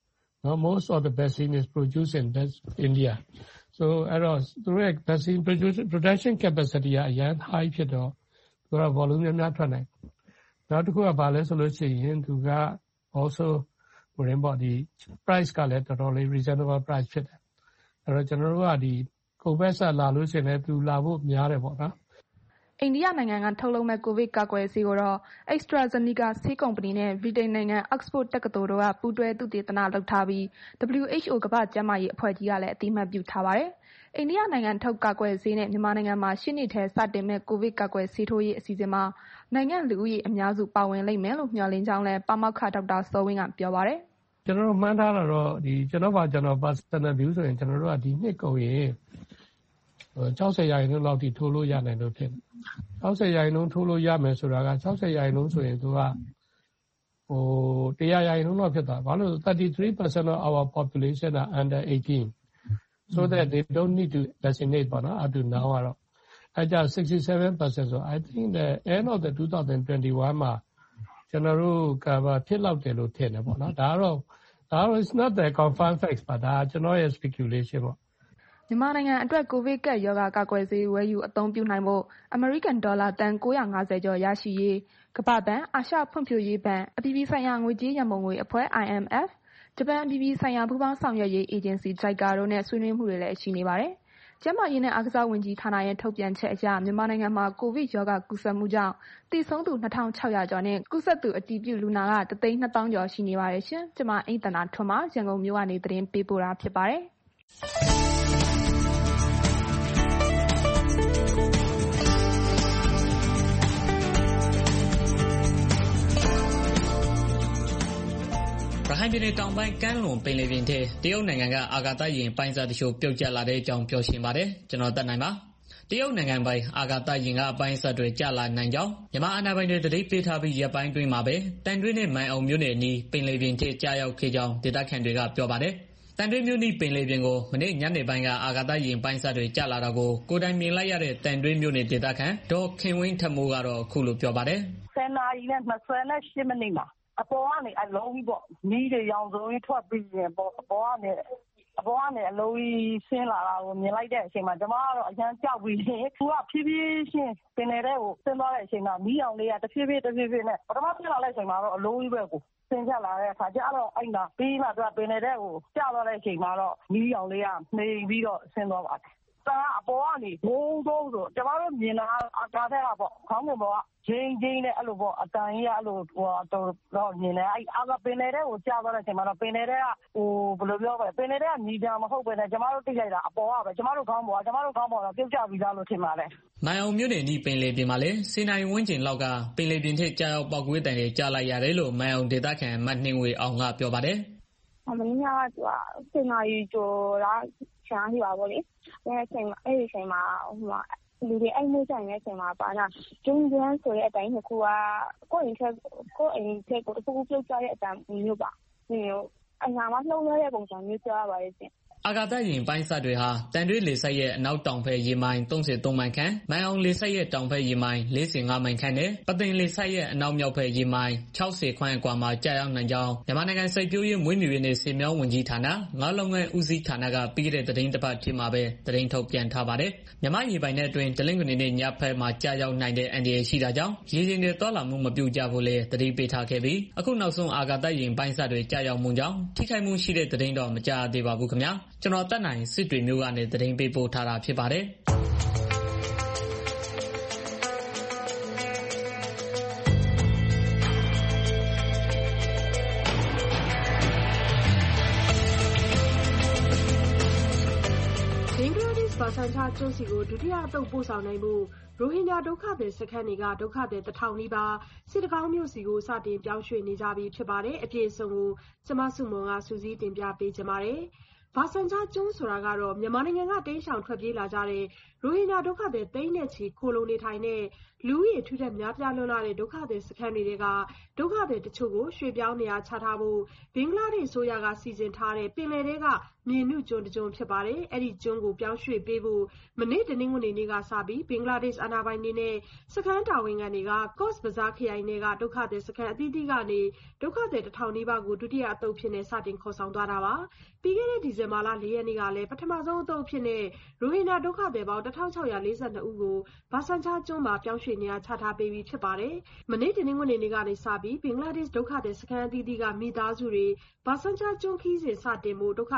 most of the vaccine is produced in India so အဲ့တော့သူရဲ့ vaccine production capacity ကအရန် high ဖြစ်တော့သူက volume များထွက်နိုင်နောက်တစ်ခုကဘာလဲဆိုလို့ရှိရင်သူက also price ကလည်းတော်တော်လေး reasonable price ဖြစ်တယ်အဲ့တော့ကျွန်တော်တို့ကဒီ COVAX လာလို့ရှိရင်လည်းသူလာဖို့များတယ်ပေါ့နော်အိန္ဒိယနိုင်ငံကထုတ်လုပ်မဲ့ကိုဗစ်ကာကွယ်ဆေးကိုတော့ AstraZeneca ဆေးကုမ္ပဏီနဲ့ ဗြိတိန်နိုင်ငံ Oxford တက္ကသိုလ်တို့ကပူးတွဲသုတေသနလုပ်ထားပြီး WHO ကမ္ဘာ့ကျန်းမာရေးအဖွဲ့ကြီးကလည်းအသိအမှတ်ပြုထားပါတယ်။ အိန္ဒိယနိုင်ငံထုတ်ကာကွယ်ဆေးနဲ့မြန်မာနိုင်ငံမှာရှေ့နှစ်ထဲစတင်မဲ့ကိုဗစ်ကာကွယ်ဆေးထိုးရေးအစီအစဉ်မှာနိုင်ငံလူဦးရေအများစုပါဝင်လိမ့်မယ်လို့မျှော်လင့်ကြောင်းလည်းပါမောက္ခဒေါက်တာစောဝင်းကပြောပါတယ်။ကျွန်တော်တို့မှန်းထားတာတော့ကျွန်တော် personal view ဆိုရင်ကျွန်တော်တို့ကဒီနှစ်ကုန်ရင်60% လောက်ထိထိုးလို့ရနိုင်လို့ဖြစ်တယ်။ 60% ထိုးလို့ရမယ်ဆိုတာက60% ဆိုရင်သူက100% လောက်ဖြစ်သွားဘာလို့ 33% of our population are under 18 so that they don't need to vaccinate ပေါ့နော် up to now ကတော့အဲကြ67% ဆို I think the end of the 2021မှာကျွန်တော်တို့ကဖြစ်လောက်တယ်လို့ထင်တယ်ပေါ့နော်ဒါကတော့ it's not the confirmed facts ပါဒါကျွန်တော်ရဲ့ speculation ပေါ့မြန်မာနိုင်ငံအတွက်ကိုဗစ်ကပ်ရောဂါကာကွယ်ဆေးဝယ်ယူအသုံးပြုနိုင်ဖို့အမေရိကန်ဒေါ်လာတန်950ကျော်ရရှိရေးကမ္ဘာ့ဘဏ်အာရှဖွံ့ဖြိုးရေးဘဏ်အပြည်ပြည်ဆိုင်ရာငွေကြေးရန်ပုံငွေအဖွဲ့ IMF ဂျပန်အပြည်ပြည်ဆိုင်ရာပူးပေါင်းဆောင်ရွက်ရေးအေဂျင်စီ JICA တို့နဲ့ဆွေးနွေးမှုတွေလည်းရှိနေပါတယ်။ကျန်းမာရေးနဲ့အားကစားဝန်ကြီးဌာနရဲ့ထုတ်ပြန်ချက်အရမြန်မာနိုင်ငံမှာကိုဗစ်ရောဂါကူးစက်မှုကြောင့်သေဆုံးသူ2600ကျော်နဲ့ကူးစက်သူအတည်ပြုလူနာက120,000ကျော်ရှိနေပါတယ်ရှင်။ကျွန်မအိမ့်သန္တာထွန်းပါရန်ကုန်မြို့ကနေသတင်းပေးပို့တာဖြစ်ပါတယ်။ရခိုင်ပြည်နယ်တောင်ပိုင်းကမ်းလွန်ပင်လယ်ပြင်ထဲတရုတ်နိုင်ငံကအာကာသယာဉ်ပိုင်းစားတချို့ပြုတ်ကျလာတဲ့အကြောင်းပြောရှင်းပါတယ်ကျွန်တော်တက်နိုင်ပါတရုတ်နိုင်ငံပိုင်အာကာသယာဉ်ကအပိုင်းအစတွေကျလာနိုင်ကြောင်းမြန်မာအာဏာပိုင်တွေတတိပေးထားပြီးရပ်ပိုင်းတွင်းမှာပဲတန်တွင်းနဲ့မိုင်အောင်မြို့နယ်အနီးပင်လယ်ပြင်ထဲကြားရောက်ခဲ့ကြောင်းဒေသခံတွေကပြောပါတယ်တန်တွင်းမြို့နီးပင်လယ်ပြင်ကိုမနေ့ညနေပိုင်းကအာကာသယာဉ်ပိုင်းစားတွေကျလာတာကိုကိုယ်တိုင်မြင်လိုက်ရတဲ့တန်တွင်းမြို့နယ်ဒေသခံဒေါ်ခင်ဝင်းထမိုးကတော့အခုလိုပြောပါတယ် 10 နာရီနဲ့28မိနစ်မှာအပေါ်ကနေအလုံးကြီးပေါ့မီးတွေရောင်စုံကြီးထွက်ပြီးရင်ပေါ့အပေါ်ကနေအလုံးကြီးဆင်းလာတာကိုမြင်လိုက်တဲ့အချိန်မှာကျွန်မကတော့အရန်ကြောက်ပြီးသူကဖြည်းဖြည်းချင်းပင်လယ်ထဲကိုဆင်းသွားတဲ့အချိန်မှာမီးရောင်လေးကတဖြည်းဖြည်းနဲ့ပထမဆင်းလာတဲ့အချိန်မှာတော့အလုံးကြီးပဲကိုဆင်းချလာတဲ့အခါကျတော့အဲ့မှာပြီးမှသူကပင်လယ်ထဲကိုကျသွားတဲ့အချိန်မှာတော့မီးရောင်လေးကနှိမ်ပြီးတော့ဆင်းသွားပါတယ်အပေါ်ကနေဘုံဆိုကျွန်တော်တို့မြင်တာအာကာသကပေါ့ခေါင်းပေါ်ကဂျင်းနဲ့အဲ့လိုပေါ့အတန်ကြီးကအဲ့လိုတော့မြင်တယ်အဲ့အာကပင်လယ်ထဲကိုကျသွားတဲ့အချိန်မှာတော့ပင်လယ်ထဲကဘယ်လိုပြောပဲပင်လယ်ထဲကညီတာမဟုတ်ပဲနဲ့ကျွန်တော်တို့သိလိုက်တာအပေါ်ကပဲကျွန်တော်တို့ခေါင်းပေါ်တော့ပြုတ်ကျပြီးသားလို့ထင်ပါတယ်မိုင်အောင်မြို့နယ်နီးပင်လယ်ပြင်မှာလည်းစီနိုင်ဝန်းကျင်လောက်ကပင်လယ်ပြင်ထက်ကြာရောက်ပောက်ကွေးတန်တွေကြားလိုက်ရတယ်လို့မိုင်အောင်ဒေသခံမနှင်းဝေအောင်ကပြောပါတယ်မင်းကသူကစင်နာရီကျော်လာချားရှိပါဗောလေအဲ့ဒီအချိန်မှာလူတွေအဲ့မျိုးဆိုင်တဲ့အချိန်မှာပါတာကျင်းကျန်းဆိုတဲ့အတိုင်းတစ်ခုကကိုယ့်အိမ်ထက်ကိုတစ်ခုပြုတ်ကျတဲ့အတိုင်းမျိုးပါမျိုးအညာမှာလှုပ်လဲတဲ့ပုံစံမျိုးကြားရပါတယ်ရှင်အာကာသယာဉ်ပိုင်းစားတွေဟာတန်တွဲလေဆိပ်ရဲ့အနောက်တောင်ဘက်ရေမိုင်33မိုင်ခန့်မိုင်အောင်လေဆိပ်ရဲ့တောင်ဘက်ရေမိုင်45မိုင်ခန့်နဲ့ပသိမ်လေဆိပ်ရဲ့အနောက်မြောက်ဘက်ရေမိုင်60ခန့်အကွာမှာကြာရောက်နိုင်ကြောင်းမြန်မာနိုင်ငံစိုက်ပျိုးရေးမွေးမြူရေးနဲ့စေမြောင်းဝန်ကြီးဌာနငါးလုပ်ငန်းဦးစီးဌာနကပြီးခဲ့တဲ့သတင်းတစ်ပတ်ထိမှာပဲသတင်းထုတ်ပြန်ထားပါတယ်မြန်မာရေပိုင်နယ်အတွင်းတလင်းကနေနဲ့ညဘက်မှာကြာရောက်နိုင်တဲ့အန္တရာယ်ရှိတာကြောင့်ရေရင်တွေတော်လာမှုမပြုကြဖို့လည်းသတိပေးထားခဲ့ပြီးအခုနောက်ဆုံးအာကာသယာဉ်ပိုင်းစားတွေကြာရောက်မှုကြောင့်ထိခိုက်မှုရှိတဲ့သတင်းတော့မကြားသေးပါဘူးခင်ဗျာကျွန်တော်တက်နိုင်စစ်တွေမျိုးကနေသတင်းပေးပို့ထားတာဖြစ်ပါတယ်ဘာဆန်ချကျွန်းစီကိုဒုတိယအသုတ်ပို့ဆောင်နိုင်မှုရိုဟင်ဂျာဒုက္ခသည်စခန်းတွေကဒုက္ခသည်1000နီးပါးစစ်တကောင်းမြို့စီကိုစတင်ပြောင်းရွှေ့နေကြပြီဖြစ်ပါတယ်အပြည့်အစုံကိုကျမစုမွန်ကစူးစီးတင်ပြပေးကြပါမယ်ဘာဆန်ချကျွန်းဆိုတာကတော့မြန်မာနိုင်ငံကတိမ်းရှောင်ထွက်ပြေးလာကြတဲ့ရိုဟင်ဂျာဒုက္ခသည်သိန်းနဲ့ချီခိုလုံနေထိုင်တဲ့လူဦးရေထူထပ်များပြားလွန်းလာတဲ့ဒုက္ခသည်စခန်းတွေကဒုက္ခသည်တချို့ကိုရွှေ့ပြောင်းနေရာချထားဖို့ဘင်္ဂလားဒေ့ရှ်ဆိုရကစီစဉ်ထားတဲ့ပင်လယ်ထဲကမြေနုကျွန်းတစ်ကျွန်းဖြစ်ပါတယ်အဲ့ဒီကျွန်းကိုပြောင်းရွှေ့ပေးဖို့မနေ့တနင်္ဂနွေနေ့ကစပြီးဘင်္ဂလားဒေ့ရှ်အာဏာပိုင်တွေနဲ့စခန်းတာဝန်ခံတွေကကော့စ်ဘဇားခရိုင်တွေကဒုက္ခသည်စခန်းအသီးသီးကနေဒုက္ခသည်1000နီးပါးကိုဒုတိယအသုတ်ဖြစ်နေစတင်ခေါ်ဆောင်သွားတာပါပြီးခဲ့တဲ့ဒီဇင်ဘာလ4ရက်နေ့ကလည်းပထမဆုံးအသုတ်ဖြစ်နေရိုဟင်ဂျာဒုက္ခသည်ပေါင်း1642ဦးကိုဘာဆန်ချကျွန်းမှာပြောင်းရွှေ့နေရာချထားပေးပြီးဖြစ်ပါတယ်မနေ့တနင်္ဂနွေနေ့ကနေစပြီးဘင်္ဂလားဒေ့ရှ်ဒုက္ခသည်စခန်းအသီးသီးကမိသားစုတွေဘာဆန်ချကျွန်းခီးစဉ်စတင်မှုဒုက္ခသည်စခန်း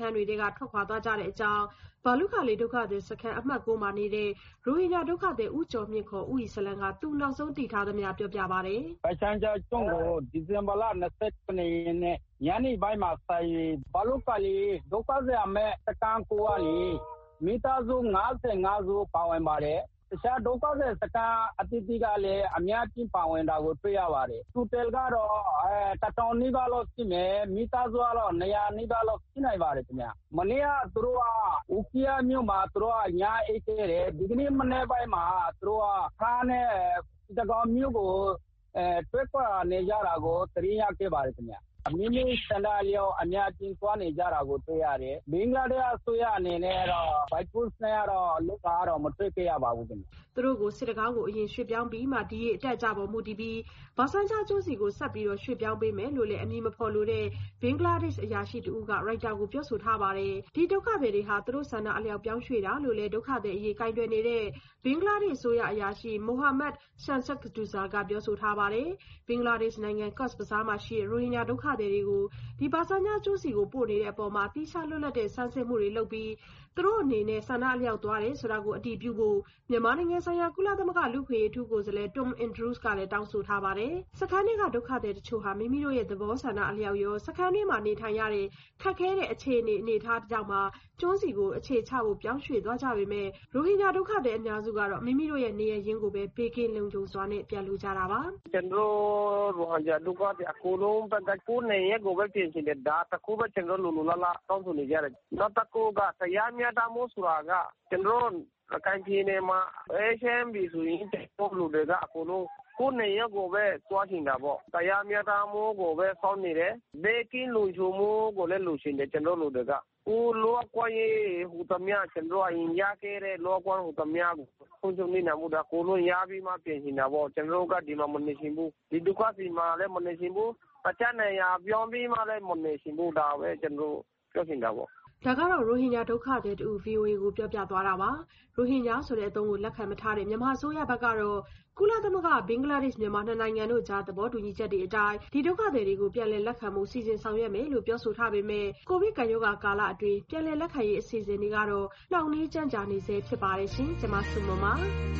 န်းတွေကထွက်ခွာသွားကြတဲ့အကြောင်းဘာလုခါလေးဒုက္ခသည်စခန်းအမှတ်9မှာနေတဲ့ရိုဟင်ဂျာဒုက္ခသည်ဦးကျော်မြင့်ခေါ်ဦးဤစလန်ကသူနောက်ဆုံးတည်ထားသမျှပြောပြပါတယ်။ပချမ်းချကျွန်းကိုဒီဇင်ဘာလ29ရက်နေ့ညနေပိုင်းမှာဆိုင်ဘာလုခါလေးဒုက္ခသည်အမဲ့စခန်းကိုကလေမိသားစု55စုပါဝင်ပါတယ်။တခြားဒုက္ခသည်စခန်းအသီးသီးကလည်းအများကြီးပါဝင်တာကိုတွေ့ရပါတယ်။တူတယ်ကတော့1000နီးပါးလောက်ရှိမယ်။မိသားစုကတော့200နီးပါးလောက်ရှိနိုင်ပါတယ်ခင်ဗျ။မနေ့ကသူတို့ကဦးကီယာမြို့မှာသူတို့ကညာအိတ်ခဲ့တယ်။ဒီကနေ့မနေ့ပိုင်းမှာသူတို့ကခါနဲ့တကောင်မြို့ကိုတွေ့ခွာနေကြတာကိုသတင်းရခဲ့ပါတယ်ခင်ဗျ။မိမိစန္ဒလျောအများကြီးသွားနေကြတာကိုတွေ့ရတယ်။ဘင်္ဂလားဒေ့ရှ်အစိုးရအနေနဲ့တော့ဘိုက်ပုစ်နဲ့တော့လူကတော့မတွေ့ခဲ့ရပါဘူးခင်ဗျ။သူတို့ကိုစစ်တကောင်းကိုအရင်ရွှေ့ပြောင်းပြီးမှဒီအတက်ကြပေါ်မှုတည်ပြီးဘာဆန်ချာကျွန်းစီကိုဆက်ပြီးတော့ရွှေ့ပြောင်းပေးမယ်လို့လည်းအမည်မဖော်လို့တဲ့ဘင်္ဂလားဒေ့ရှ်အရာရှိတူကရိုက်တာကိုပြောဆိုထားပါတယ်။ဒီဒုက္ခသည်တွေဟာသူတို့ဆန္ဒအလျောက်ပြောင်းရွှေ့တာလို့လည်းဒုက္ခသည်အရေးကိုင်တွယ်နေတဲ့ဘင်္ဂလားဒေ့ရှ်အစိုးရအရာရှိမိုဟာမက်ရှန်ဆတ်ဒူဇာကပြောဆိုထားပါတယ်။ဘင်္ဂလားဒေ့ရှ်နိုင်ငံကော့စ်ဘဇားမှာရှိတဲ့ရိုဟင်ဂျာဒုက္ခသည်တွေကိုဒီဘာဆန်ချာကျွန်းစီကိုပို့နေတဲ့အပေါ်မှာတိကျလွတ်လပ်တဲ့စမ်းစစ်မှုတွေလုပ်ပြီးသူတို့အနေနဲ့ဆန္ဒအလျောက်သွားတယ်ဆိုတာကိုအတည်ပြုဖို့မြန်မာနိုင်ငံဆိုင်ရာကုလသမဂ္ဂလူ့အခွင့်အရေးအထူးကိုယ်စားလှယ် Tom Andrews ကလည်းတောင်းဆိုထားပါတယ်။စခန်းတွေကဒုက္ခသည်တချို့ဟာမိမိတို့ရဲ့သဘောဆန္ဒအလျောက်ရောစခန်းတွေမှာနေထိုင်ရတဲ့ခက်ခဲတဲ့အခြေအနေထားကြောင့်မှကျွန်းစီကိုအခြေချဖို့ပြောင်းရွှေ့သွားကြပေမဲ့ရိုဟင်ဂျာဒုက္ခသည်အများစုကတော့မိမိတို့ရဲ့နေရရင်းကိုပဲဘေးကင်းလုံခြုံစွာနဲ့ပြန်လို့ကြတာပါ။ကျွန်တော်ရိုဟင်ဂျာဒုက္ခသည်အကုန်လုံးပတ်သက်ကိုနေရကိုပဲပြင်ချင်တဲ့ဒါတကူပဲကျွန်တော်လူလူလာတောင်းဆိုနေကြတယ်။နောက်တကူကတရားမျှတမှုဆိုတာကကျွန်တော်ကိုင်ပြည်နယ်မှာ HMB ဆိုရင်တိုးလူတွေကအကုန်လုံးကိုနေရကိုပဲသွားချင်တာပေါ့တရားမျှတမှုကိုပဲစောင့်နေတယ်ဘေးကင်းလုံခြုံမှုကိုလည်းလိုချင်တယ်ကျွန်တော်လူတွေကလောကွာရေးဟူသမျှကျွန်တော်အရင်ရခဲ့တဲ့လောကွာဟူသမျှကိုခုံချုံနေမှုဒါကိုလုံးရပြီးမှပြင်ချင်တာပေါ့ကျွန်တော်ကဒီမှာမနေချင်ဘူးဒီဒုက္ခစီမှာလည်းမနေချင်ဘူးအချမ်းနေရပြောင်းပြီးမှလည်းမနေချင်ဘူးဒါပဲကျွန်တော်ပြောချင်တာပေါ့ဒါကတော့ရိုဟင်ဂျာဒုက္ခသည်တူ VOA ကိုပြောပြသွားတာပါရိုဟင်ဂျာဆိုတဲ့အသုံးကိုလက်ခံမထားတဲ့မြန်မာအစိုးရဘက်ကတော့ကုလသမဂ္ဂဘင်္ဂလားဒေ့ရှ်မြန်မာနှစ်နိုင်ငံတို့ကြားသဘောတူညီချက်တွေအတိုင်းဒီဒုက္ခသည်တွေကိုပြန်လည်လက်ခံမှုစီစဉ်ဆောင်ရွက်မယ်လို့ပြောဆိုထားပေမဲ့ကိုဗစ်ကပ်ရောဂါကာလအတွင်းပြန်လည်လက်ခံရေးအစီအစဉ်တွေကတော့နှောင့်နှေးကြန့်ကြာနေဆဲဖြစ်ပါတယ်ရှင်ကျွန်မစုမပါ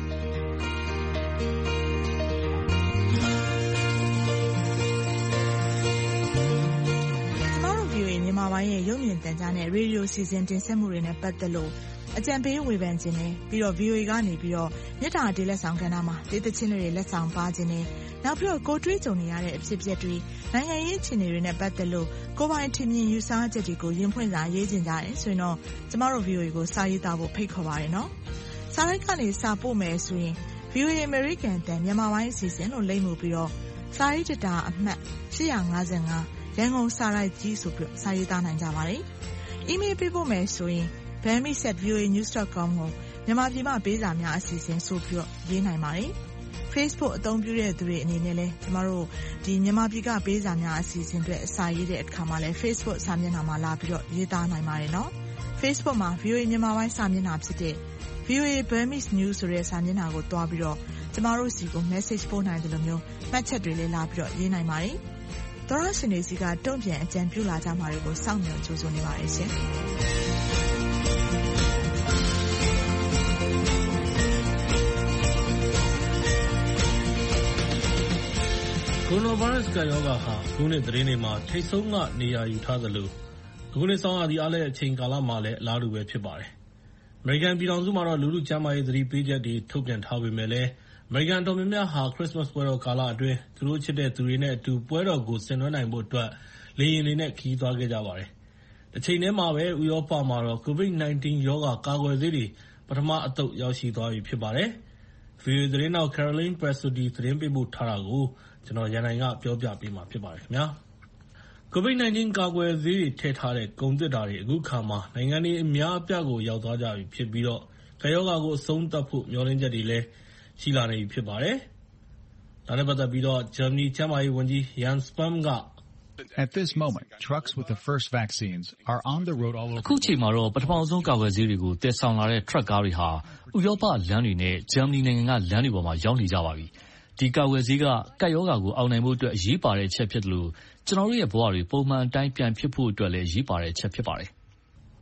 မြန်မာပိုင်းရဲ့ရုပ်မြင်သံကြားနဲ့ရေဒီယိုစီစဉ်တင်ဆက်မှုတွေနဲ့ပတ်သက်လို့အကြံပေးဝေဖန်ခြင်းနဲ့ပြီးတော့ VOA ကနေပြီးတော့မြစ်တာဒေးလက်ဆောင်ကဏ္ဍမှာဒေသချင်းတွေလက်ဆောင်ပါခြင်းနဲ့နောက်ပြီးတော့ကိုတွေးကြုံနေရတဲ့အဖြစ်အပျက်တွေနိုင်ငံရေးအခြေအနေတွေနဲ့ပတ်သက်လို့ကိုပိုင်ထင်မြင်ယူဆချက်တွေကိုရင်ဖွင့်စာရေးခြင်းကြတယ်ဆိုရင်တော့ကျမတို့ VOA ကိုစာရေးသားဖို့ဖိတ်ခေါ်ပါရနော်။စာရိုက်ကနေစာပို့မယ်ဆိုရင် VOA American တန်မြန်မာပိုင်းအစီအစဉ်လို့လိမ့်မှုပြီးတော့စာရေးတာအမှတ်855ရန်ကုန်စာရိုက်ကြီးဆိုပြီးစာရေးသားနိုင်ကြပါတယ်။ email ပေးဖို့မယ်ဆိုရင် bami@voanews.com ကိုမြန်မာပြည်မှာပေးစာများအစီအစဉ်ဆိုပြီးရေးနိုင်ပါတယ်။ Facebook အသုံးပြုတဲ့သူတွေအနေနဲ့လည်းကျမတို့ဒီမြန်မာပြည်ကပေးစာများအစီအစဉ်တွေအစာရေးတဲ့အခါမှာလည်း Facebook စာမျက်နှာမှာလာပြီးတော့ရေးသားနိုင်ပါတယ်နော်။ Facebook မှာ VOA မြန်မာပိုင်းစာမျက်နှာဖြစ်တဲ့ VOA Burmese News ဆိုတဲ့စာမျက်နှာကိုတွားပြီးတော့ကျမတို့စီကို message ပို့နိုင်တယ်လို့မျိုးမှတ်ချက်တွေလည်းလာပြီးတော့ရေးနိုင်ပါတယ်။သောရရှင်တွေစီကတုံ့ပြန်အကြံပြုလာကြမှာတွေကိုစောင့်မျှော်ကြိုးစားနေပါတယ်ရှင်။ကိုရိုနာဗိုင်းရပ်စ်ကရောဂါဟာအခုနှစ်သတင်းတွေမှာထိတ်ဆုံးကနေရာယူထားသလိုအခုနှစ်ဆောင်းရာသီအားလပ်အချိန်ကာလမှာလည်းအလားတူပဲဖြစ်ပါတယ်။အမေရိကန်ပြည်ထောင်စုမှာတော့လူထုကျန်းမာရေးသတိပေးချက်တွေထုတ်ပြန်ထားပေမဲ့လည်းအမေရိကန်တော်များများဟာခရစ်စမတ်ပွဲတော်ကာလအတွင်းသူတို့ချစ်တဲ့သူတွေနဲ့အတူပွဲတော်ကိုဆင်နွှဲနိုင်ဖို့အတွက်လေယာဉ်တွေနဲ့ခရီးသွားခဲ့ကြပါတယ်။တစ်ချိန်တည်းမှာပဲဥရောပမှာတော့ COVID-19 ရောဂါကာကွယ်ဆေးတွေပထမအသုတ်ရောက်ရှိသွားပြီဖြစ်ပါတယ်။ VOA သတင်းတောက် Caroline Prasudi သတင်းပေးပို့ထားတာကိုကျွန်တော်ရန်နိုင်ကပြောပြပေးမှာဖြစ်ပါတယ်ခင်ဗျာ။ COVID-19 ကာကွယ်ဆေးတွေထည့်ထားတဲ့ကုန်သစ်ဓာတ်တွေအခုခါမှာနိုင်ငံတွေအများအပြားကိုရောက်သွားကြပြီဖြစ်ပြီးတော့ကပ်ရောဂါကိုအဆုံးသတ်ဖို့မျှော်လင့်ချက်တွေလည်းရှိလာနေပြီဖြစ်ပါတယ်။ဒါနဲ့ပတ်သက်ပြီးတော့ဂျာမနီကျန်းမာရေးဝန်ကြီး Jens Spahn က At this moment, trucks with the first vaccines are on the road all over. အခုချိန်မှာတော့ပထမဆုံးကာကွယ်ဆေးတွေကိုတည်ဆောင်လာတဲ့ truck ကားတွေဟာဥရောပလမ်းတွေနဲ့ဂျာမနီနိုင်ငံကလမ်းတွေပေါ်မှာရောက်နေကြပါပြီ။ဒီကာကွယ်ဆေးကကပ်ရောဂါကိုအောင်နိုင်ဖို့အတွက်အရေးပါတဲ့အချက်ဖြစ်တယ်လို့ကျွန်တော်တို့ရဲ့ဘဝတွေပုံမှန်အတိုင်းပြန်ဖြစ်ဖို့အတွက်လည်းအရေးပါတဲ့အချက်ဖြစ်ပါတယ်။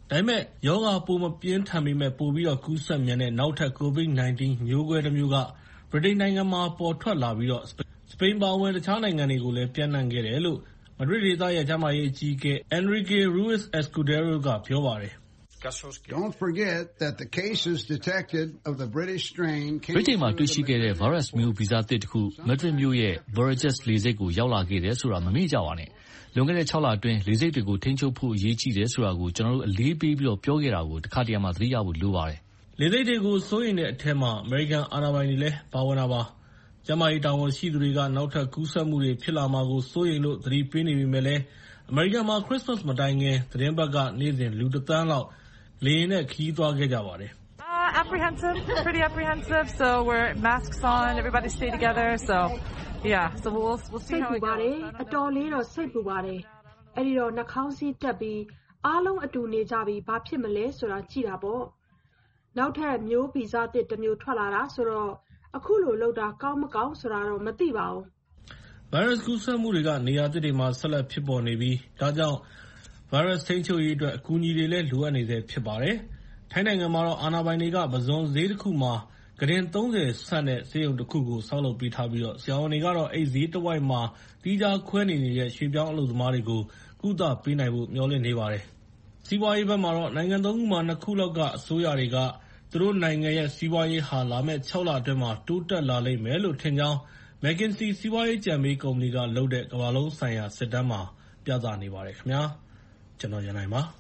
ဒါပေမဲ့ရောဂါပိုမပြင်းထန်ပေမဲ့ပိုပြီးတော့ကူးစက်မြန်တဲ့နောက်ထပ် COVID-19 မျိုးကွဲတစ်မျိုးကဗြိတိန်နိုင်ငံမှာပေါ်ထွက်လာပြီးတော့စပိန်ပါဝင်တခြားနိုင်ငံတွေကိုလည်းပြန့်နှံ့ခဲ့တယ်လို့မဒရစ်ဒေသရဲ့ကျန်းမာရေးအကြီးအကဲ Enrique Ruiz Escudero ကပြောပါတယ်။ Don't forget that the cases detected of the British strain came ဗြိတိန်မှာတွေ့ရှိခဲ့တဲ့ virus မျိုးဗီဇသစ်တစ်ခုမဒရစ်မြို့ရဲ့ Burgess လေဆိပ်ကိုရောက်လာခဲ့တယ်ဆိုတာမမေ့ကြပါနဲ့လွန်ခဲ့တဲ့6လအတွင်းလေဆိပ်တွေကိုထိန်းချုပ်ဖို့အရေးကြီးတယ်ဆိုတာကိုကျွန်တော်တို့အလေးပေးပြီးတော့ပြောခဲ့တာကိုတစ်ခါတည်းမှသတိရဖို့လိုပါတယ်။လေဆိပ်တွေကိုစိုးရိမ်တဲ့အထက်မှာ American အာဏာပိုင်တွေလည်းပါဝင်တာပါ။ကျန်းမာရေးတာဝန်ရှိသူတွေကနောက်ထပ်ကူးစက်မှုတွေဖြစ်လာမှာကိုစိုးရိမ်လို့သတိပေးနေပေမဲ့လည်း American မှာ Christmas မတိုင်ခင်သတင်းပတ်ကနေ့စဉ်လူ1 သန်းလောက်လေယာဉ်နဲ့ခရီးသွားခဲ့ကြပါတယ်။ Apprehensive, pretty apprehensive. So we're masks on, everybody stay together. So yeah, so we'll see how it goes. အတော်လေးတော့စိတ်ပူပါတယ်။အဲ့ဒီတော့နှာခေါင်းစည်းတက်ပြီးအားလုံးအတူနေကြပြီးဘာဖြစ်မလဲဆိုတာကြည့်တာပေါ့။နောက်ထပ်မျိုးဗီဇသစ်တစ်မျိုးထွက်လာတာဆိုတော့အခုလိုလောက်တာကောင်းမကောင်းဆိုတာတော့မသိပါဘူး။ virus ကူးစက်မှုတွေကနေရာသစ်တွေမှာဆက်လက်ဖြစ်ပေါ်နေပြီးဒါကြောင့် virus ထိန်းချုပ်ရေးအတွက်အကူအညီတွေလည်းလိုအပ်နေသေးဖြစ်ပါတယ်။ထိုင်းနိုင်ငံမှာတော့အာဏာပိုင်တွေကပဇွန်ဈေးတစ်ခုမှာကုတင်30 ဆန့်တဲ့ဆေးရုံတစ်ခုကိုဆောက်လုပ်ပေးထားပြီးတော့ဆရာဝန်တွေကတော့အဲ့ဈေးတစ်ဝိုက်မှာတီးခြားခွဲနေတဲ့ရွှေပြောင်းအလုပ်သမားတွေကိုကုသပေးနိုင်ဖို့မျှော်လင့်နေပါတယ်။စီးပွားရေးဘက်မှာတော့နိုင်ငံ3 ခုမှာ2 ခုလောက်ကအစိုးရတွေကသူတို့နိုင်ငံရဲ့စီးပွားရေးဟာလာမယ့်6 လအတွင်းမှာတိုးတက်လာလိမ့်မယ်လို့ထင်ကြောင်း McKinsey စီးပွားရေးကြံပေးကုမ္ပဏီကလုပ်တဲ့ကမ္ဘာလုံးဆိုင်ရာစစ်တမ်းမှာပြသနေပါတယ်ခင်ဗျာ။ကျွန်တော်ရန်နိုင်ပါ။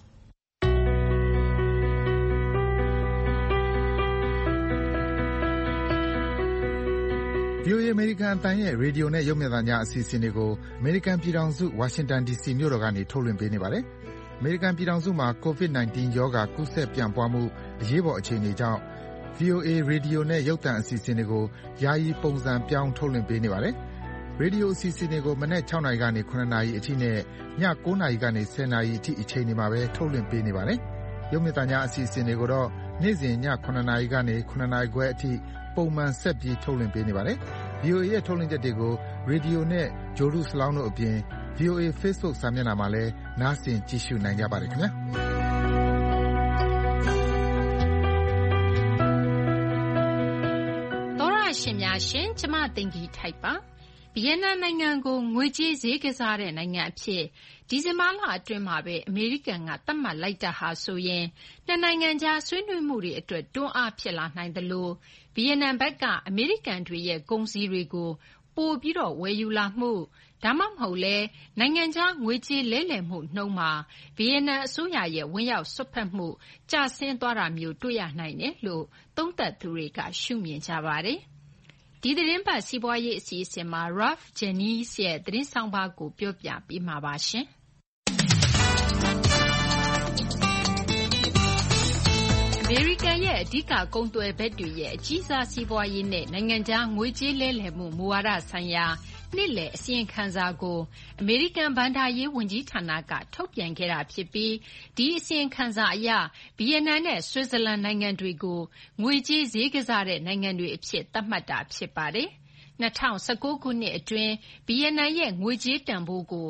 VOA အမေရိကန်အသံရဲ့ရေဒီယိုနဲ့ရုပ်မြင်သံကြားအစီအစဉ်တွေကိုအမေရိကန်ပြည်ထောင်စုဝါရှင်တန် DC မြို့တော်ကနေထုတ်လွှင့်ပေးနေပါတယ်။အမေရိကန်ပြည်ထောင်စုမှာ COVID-19 ရောဂါကူးစက်ပြန့်ပွားမှုအရေးပေါ်အခြေအနေကြောင့် VOA ရေဒီယိုနဲ့ရုပ်သံအစီအစဉ်တွေကိုယာယီပုံစံပြောင်းထုတ်လွှင့်ပေးနေပါတယ်။ရေဒီယိုအစီအစဉ်တွေကိုမနက်6 နာရီကနေ9 နာရီအထိနဲ့ည9 နာရီကနေ10 နာရီအထိအချိန်တွေမှာပဲထုတ်လွှင့်ပေးနေပါတယ်။ရုပ်မြင်သံကြားအစီအစဉ်တွေကိုတော့နေ့စဉ်ည9 နာရီကနေ9 နာရီခွဲအထိပုံမှန်ဆက်ပြီးထုတ်လွှင့်ပေးနေပါတယ်။ VOA ရဲ့ထုတ်လွှင့်ချက်တွေကိုရေဒီယိုနဲ့ဂျိုဒုစလောင်းတို့အပြင် VOA Facebook စာမျက်နှာမှာလည်းနားဆင်ကြည့်ရှုနိုင်ကြပါတယ်ခင်ဗျာ။သောရရှင်များရှင်ကျမသိင်္ဂီထိုက်ပါဗီယက်နမ်နိုင်ငံကိုငွေကြေးဈေးကစားတဲ့နိုင်ငံအဖြစ်ဒီဇင်ဘာလအတွင်းမှာပဲအမေရိကန်ကသတ်မှတ်လိုက်တာဟာဆိုရင်နှစ်နိုင်ငံကြားဆွေးနွေးမှုတွေအတွက်တွန်းအားဖြစ်လာနိုင်တယ်လို့ဗီယက်နမ်ဘက်ကအမေရိကန်တွေရဲ့ကုန်စည်တွေကိုပိုပြီးတော့ဝယ်ယူလာမှုဒါမှမဟုတ်လဲနိုင်ငံခြားငွေကြေးလဲလှယ်မှုနှုန်းမှာဗီယက်နမ်အစိုးရရဲ့ဝင်ရောက်စွက်ဖက်မှုကျဆင်းသွားတာမျိုးတွေ့ရနိုင်တယ်လို့သုံးသပ်သူတွေကရှုမြင်ကြပါတယ်။ဒီသတင်းပတ်စီးပွားရေးအစီအစဉ်မှာ Ralph Jennings ရဲ့သတင်းဆောင်ပါကိုပြောပြပေးမှာပါရှင်။အမေရိကန်ရဲ့အဓိကကုန်သွယ်ဘက်တွေရဲ့အကြီးစားစီးပွားရေးနဲ့နိုင်ငံခြားငွေကြေးလဲလှယ်မှုမူဝါဒဆိုင်ရာနှစ်လည်အစီရင်ခံစာကိုအမေရိကန်ဘဏ္ဍာရေးဝန်ကြီးဌာနကထုတ်ပြန်ခဲ့တာဖြစ်ပြီးဒီအစီရင်ခံစာအရဗီယက်နမ်နဲ့ဆွစ်ဇာလန်နိုင်ငံတွေကိုငွေကြေးဈေးကစားတဲ့နိုင်ငံတွေအဖြစ်သတ်မှတ်တာဖြစ်ပါတယ်။2019 ခုနှစ်အတွင်းဗီယက်နမ်ရဲ့ငွေကြေးတန်ဖိုးကို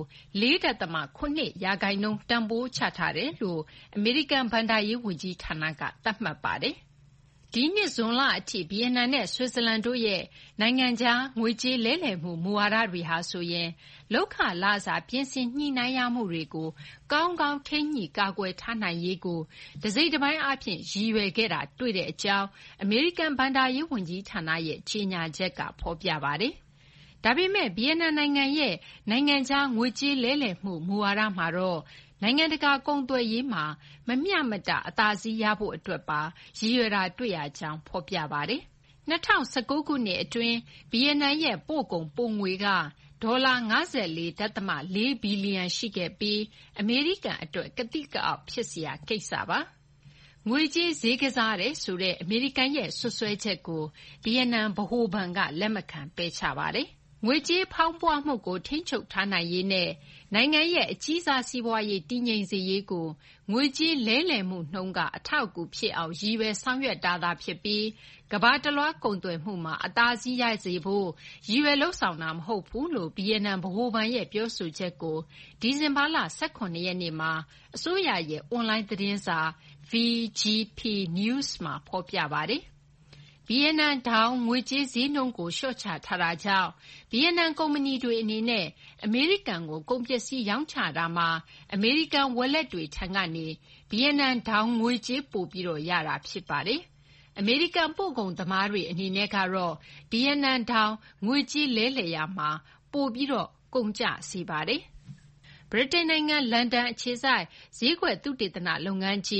4.7% တန်ဖိုးချထားတယ်လို့အမေရိကန်ဘဏ္ဍာရေးဝန်ကြီးဌာနကသတ်မှတ်ပါတယ်။ဒီနှစ်ဇွန်လအထိဗီယက်နမ်နဲ့ဆွစ်ဇာလန်တို့ရဲ့နိုင်ငံခြားငွေကြေးလဲလှယ်မှုမူဝါဒတွေဟာဆိုရင်လုပ်ခလစာပြင်ဆင်ညှိနှိုင်းရမှုတွေကိုကောင်းကောင်းထိန်းညှိကာကွယ်ထားနိုင်ရေးကိုတစိတ်တပိုင်းအားဖြင့်ရည်ရွယ်ခဲ့တာတွေ့တဲ့အကြောင်းအမေရိကန်ဘဏ္ဍာရေးဝန်ကြီးဌာနရဲ့ကြေညာချက်ကဖော်ပြပါတယ်။ဒါပေမဲ့ဗီယက်နမ်နိုင်ငံရဲ့နိုင်ငံခြားငွေကြေးလဲလှယ်မှုမူဝါဒမှာတော့နိုင်ငံတကာကုန်သွယ်ရေးမှာမမျှမတအသာစီးရဖို့အတွက်ပါရည်ရွယ်တာတွေ့ရကြောင်းဖော်ပြပါတယ်။2019 ခုနှစ်အတွင်းဗီယက်နမ်ရဲ့ပို့ကုန်ပိုငွေကဒေါ်လာ 54.4 ဘီလီယံရှိခဲ့ပြီးအမေရိကန်အတွက်ကသိကအောက်ဖြစ်စရာကိစ္စပါ။ငွေကြေးဈေးကစားတယ်ဆိုတဲ့အမေရိကန်ရဲ့စွပ်စွဲချက်ကိုဗီယက်နမ်ဗဟိုဘဏ်ကလက်မခံပယ်ချပါတယ်။ငွေကြေးဖောင်းပွမှုကိုထိန်းချုပ်ထားနိုင်ရေးနဲ့နိုင်ငံရဲ့အကြီးစားစီးပွားရေးတည်ငြိမ်စေရေးကိုငွေကြေးလဲလှယ်မှုနှုန်းကအထောက်အကူဖြစ်အောင်ရည်ရွယ်ဆောင်ရွက်တာသာဖြစ်ပြီးကမ္ဘာတလွှားကုန်သွယ်မှုမှာအသာစီးရစေဖို့ရည်ရွယ်လုပ်ဆောင်တာမဟုတ်ဘူးလို့ဗီယက်နမ်ဗဟိုဘဏ်ရဲ့ပြောဆိုချက်ကိုဒီဇင်ဘာလ18ရက်နေ့မှာအစိုးရရဲ့အွန်လိုင်းသတင်းစာ VGP News မှာဖော်ပြပါတယ်ဗီယက်နမ်ဒေါင်းငွေကြေးဈေးနှုန်းကိုလျှော့ချထားတာကြောင့်ဗီယက်နမ်ကုမ္ပဏီတွေအနေနဲ့အမေရိကန်ကိုကုန်ပစ္စည်းရောင်းချတာမှာအမေရိကန်ဝယ်လက်တွေထံကနေဗီယက်နမ်ဒေါင်းငွေကြေးပိုပြီးရတာဖြစ်ပါတယ်။အမေရိကန်ပို့ကုန်သမားတွေအနေနဲ့ကတော့ဗီယက်နမ်ဒေါင်းငွေကြေးလဲလှယ်ရာမှာပိုပြီးကုန်ကျစေပါတယ်။ဗြိတိန်နိုင်ငံလန်ဒန်အခြေစိုက်ဈေးကွက်သုတေသနလုပ်ငန်းကြီး